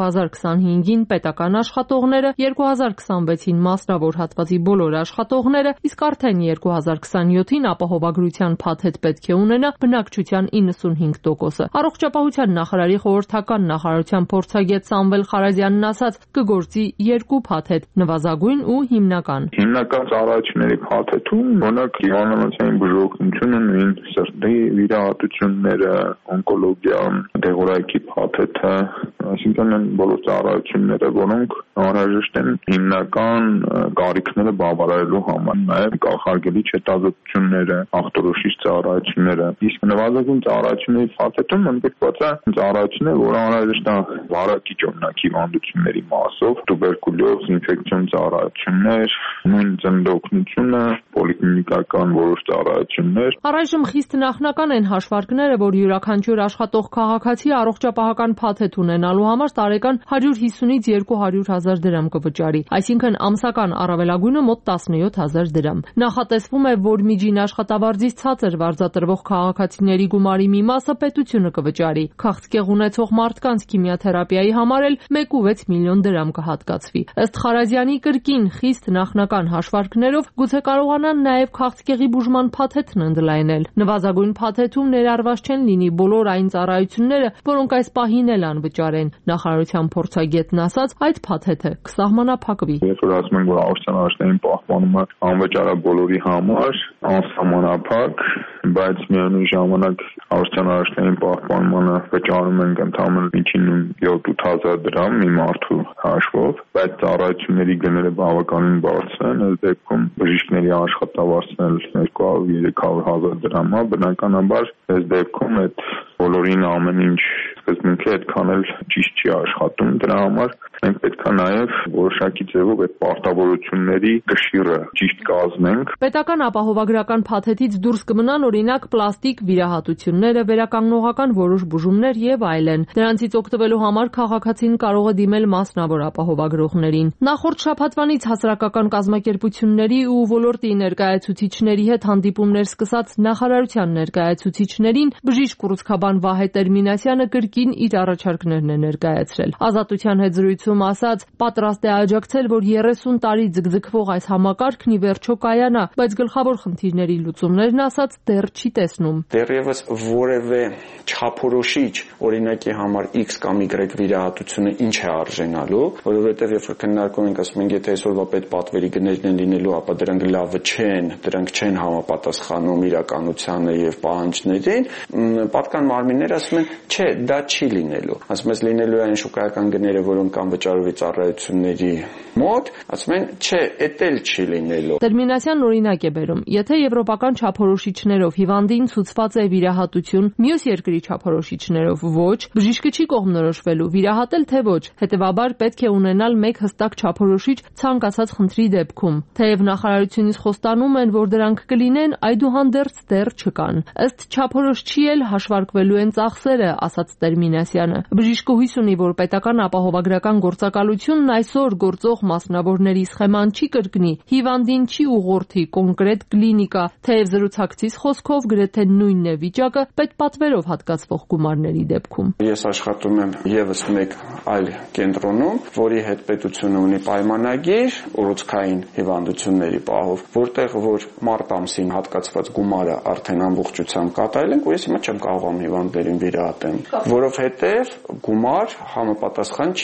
Speaker 3: 2025-ին պետական աշխատողները, 2026-ին մասնավոր հատվածի բոլոր աշխատողները, իսկ արդեն 2027-ին ապահովագրության փաթեթ պետք է ունենա բնակչության 95%-ը։ Առողջապահության նախարարի խորհրդական նախարարության փորձագետ Սամվել Խարազյանն ասաց, կգործի երկու փաթեթ՝ նվազագույն ու հիմնական։
Speaker 8: Հիմնական ծառայությունների փաթեթում օրինակ հիվանդանոցային բուժօգնությունը, նույն սրտի վիրահատությունները, օնկոլոգիան, դեղորայքի փաթեթը, այսինքն են բոլոր ծառայությունները, որոնք անհրաժեշտ են հիմնական կարիքները բավարարելու համար, նաև կանխարգելիչ հետազոտությունները, ախտորոշիչ ծառայությունները։ Իսկ նվազագույն ծառայությունների փաթեթում ընդգրկված է ծառայությունները, որը անհրաժեշտ է վարակիչ օրինակ հիվանդությունների մասով, տուբերկուլյոզ, ինֆեկցիոն ծառայություններ, նույն ծննդօգնությունը, պոլիկլինիկական որոշ ծառայություններ։
Speaker 3: Առայժմ խիստ նախնական են հաշվարկները, որ յուրաքանչյուր աշխատող քաղաքացի առողջապահական փաթեթ ունենալու համար տարեկան 150-ից 200,000 դրամ կվճարի, այսինքն ամսական առավելագույնը մոտ 17,000 դրամ։ Նախատեսվում է, որ միջին աշխատավարձից ցածր վարձատրվող քաղաքացիների գումարի մի մասը պետությունը կվճարի։ Քաղցկեղ ունեցող մարդկանց քիմիաթերապիայի համար էլ 1.6 միլիոն դրամ կհատկացվի։ Ըստ Խարազյանի կրկին խիստ նախնական հաշվարկներով գուցե կարողանան նաև քաղցկեղի բուժման փաթեթն ընդլայնել։ Նվազագույն փաթեթում ներառված չեն լինի բոլոր այն ծառայությունները, որոնք այս պահին էլ անվճար են։ Նախարարության փորձագետն ասաց, այդ փաթեթը կսահմանափակվի։
Speaker 8: Երբ որ ասում ենք, որ առողջության առաջնային պահպանումը անվճար է բոլորի համար, անսահմանափակ, բայց միևնույն ժամանակ առողջության առաջնային պահպանմանը վճարում ենք ընդհանուր միջինում 7-8,000 դրամ մի մարդու հաշվով, բայց ծառայությունների գները բավականին բարձր են, այս դեպքում բժիշկների աշխատավարձն էլ 200-300,000 դրամ է, բնականաբար այս դեպքում այդ բոլորին ամեն ինչ սկզբունքի այդքան էլ ճիշտ չի աշխատում, դրա համար մենք պետք է նաև որոշակի ձևով այդ պարտավորությունների կշիռը ճիշտ կազմենք։
Speaker 3: Պետական ապահովագրական փաթեթից դուրս կմնան օրինակ պլաստիկ վիրահատությունները, վերականգնողական որոշ բուժումներ եւ այլն։ Դրանցից օգտվելու համար քաղաքացին կարող է դիմել մասնավոր ապահովագրողներին։ Նախորդ շաբաթվանից հասարակական կազմակերպությունների ու ոլորտի ներկայացուցիչների հետ հանդիպումներ սկսած նախարարության ներկայացուցիչներին բժիշկ ուռուցքաբան Վահե Տերմինասյանը կրկին իր առաջարկներն է ներկայացրել։ Ազատության հետ զրույցում ասաց, պատրաստ է աջակցել, որ 30 տարի ձգձգվող այս համակարգն ի վերջո կայանա, բայց գլխավոր խնդիրների լուծումներն ասաց դեռ չի տեսնում։
Speaker 9: Դեռևս որևէ չափորոշիչ օրինակի համար X կամ Y վիրահատությունը ինչ է արժենալու, որովհետև երբ որ քննարկում ենք, ասում ենք, եթե այսօրվա պետպատվերի գներն են լինելու, ապա դրանք լավը չեն, դրանք չեն համապատասխանում իրականությանը եւ պահանջներին, պատկան մարմինները ասում են, չէ, դա չի լինելու։ Ասում ես լինելու է այն շուկայական գները, որոնք կան վճարովի ծառայությունների մոտ, ասում են, չէ, էդ էլ չի լինելու։
Speaker 3: Տերմինասյանն օրինակ է բերում, եթե եվրոպական չափորոշիչներով հիվանդին ցուցված է վիրահատություն, մյուս երկրի չափորոշիչներով ոչ, բժիշկը չի կողմնորոշվելու վիրահատել թե ոչ, հետևաբար պետք է ունենալ մեկ հստակ չափորոշիչ ցանկացած խնդրի դեպքում։ Թեև նախարարությունից խոստանում են, որ դրանք կլինեն, այդուհանդերձ դեռ չկան։ Ըստ չափորոշչի էլ հաշվարկվելու են ծախսերը, ասաց Տերմինասյանը։ Բժիշկը հույս ունի, որ պետական ապահովագրական գործակալությունն այսօր գործող մասնավորների սխեման չի կրկնի, հիվանդին չի ուղղորդի կոնկրետ կլինիկա, թեև զրուցակցից խոսքով գրեթե նույնն է վիճակը պետպատվերով հատկացվող գումարների դեպքում։
Speaker 9: Ես աշխատում եմ եւս մեկ այլ կենտրոնում, որի հետ պետությունը ունի պայմանագիր ուռուցքային հիվանդությունների պահով, որտեղ որ մարտ ամսին հատկացված գումարը արդեն ամբողջությամբ կատարել ենք, ու ես հիմա չեմ կարող հիվանդներին վիրահատեմ, որովհետև գումար համապատասխան չի հատկացվում։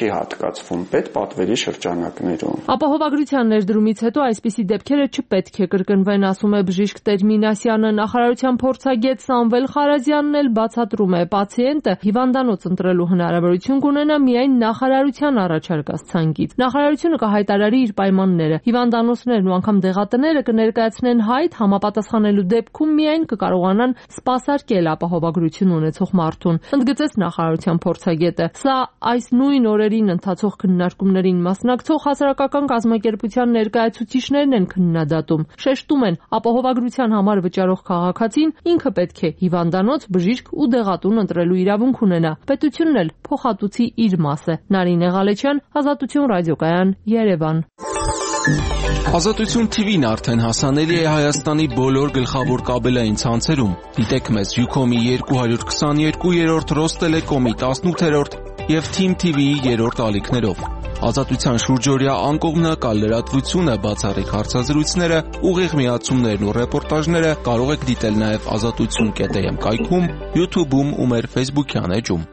Speaker 9: կայացվում պետպատվերի շրջանակներում։
Speaker 3: Ապահովագրության ներդրումից հետո այսպիսի դեպքերը չպետք է կրկնվեն, ասում է բժիշկ Տեր Մինասյանը։ Նախարարության փորձագետ Սամվել Խարազյանն էլ բացատրում է, պացիենտը հիվանդանոց ընտրելու հնարավորություն կունենա միայն նախարարության առաջարկած ցանկից։ Նախարարությունը կհայտարարի իր պայմանները։ Հիվանդանոցներն ու անգամ դեղատները կներկայացնեն հայտ, համապատասխանելու դեպքում միայն կկարողանան սպասարկել ապահովագրություն ունեցող մարդուն։ Ընդգծեց նախարարության փորձագետը։ Սա այս նույն օրերին ընթացող քննարկումներին մասնակցող հասարակական կազմակերպության ներկայացուցիչներն են քննադատում։ Շեշտում են, ապահովագրության համար վճարող քաղաքացին ինքը պետք է հիվանդանոց, բժիշկ ու դեղատուն ընտրելու իրավունք ունենա։ Պետությունն էլ փոխհատուցի իր մասը։ Նարինե Ղալեչյան, Ազատություն ռադիոկայան, Երևան։
Speaker 16: Ազատություն TV-ն արդեն հասանելի է Հայաստանի բոլոր գլխավոր կաբելային ցանցերում։ Դիտեք մեզ Ucom-ի 222-րդ, Ռոստելեկոմի 18-րդ եւ Team TV-ի 3-րդ ալիքներով։ Ազատության շուրջօրյա անկողմնակալ լրատվությունը, բացառիկ հարցազրույցները, ուղիղ միացումներն ու ռեպորտաժները կարող եք դիտել նաեւ azatutsun.am կայքում, YouTube-ում ու մեր Facebook-յան էջում։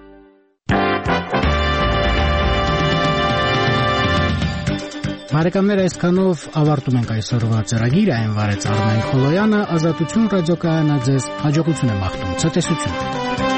Speaker 1: Բարեկամներ, այսքանով ավարտում ենք այսօրվա ծրագիրը, այն վարեց Արմեն Խոլոյանը, Ազատություն ռադիոկայանը ձեզ հաջողություն է մաղթում, ցտեսություն։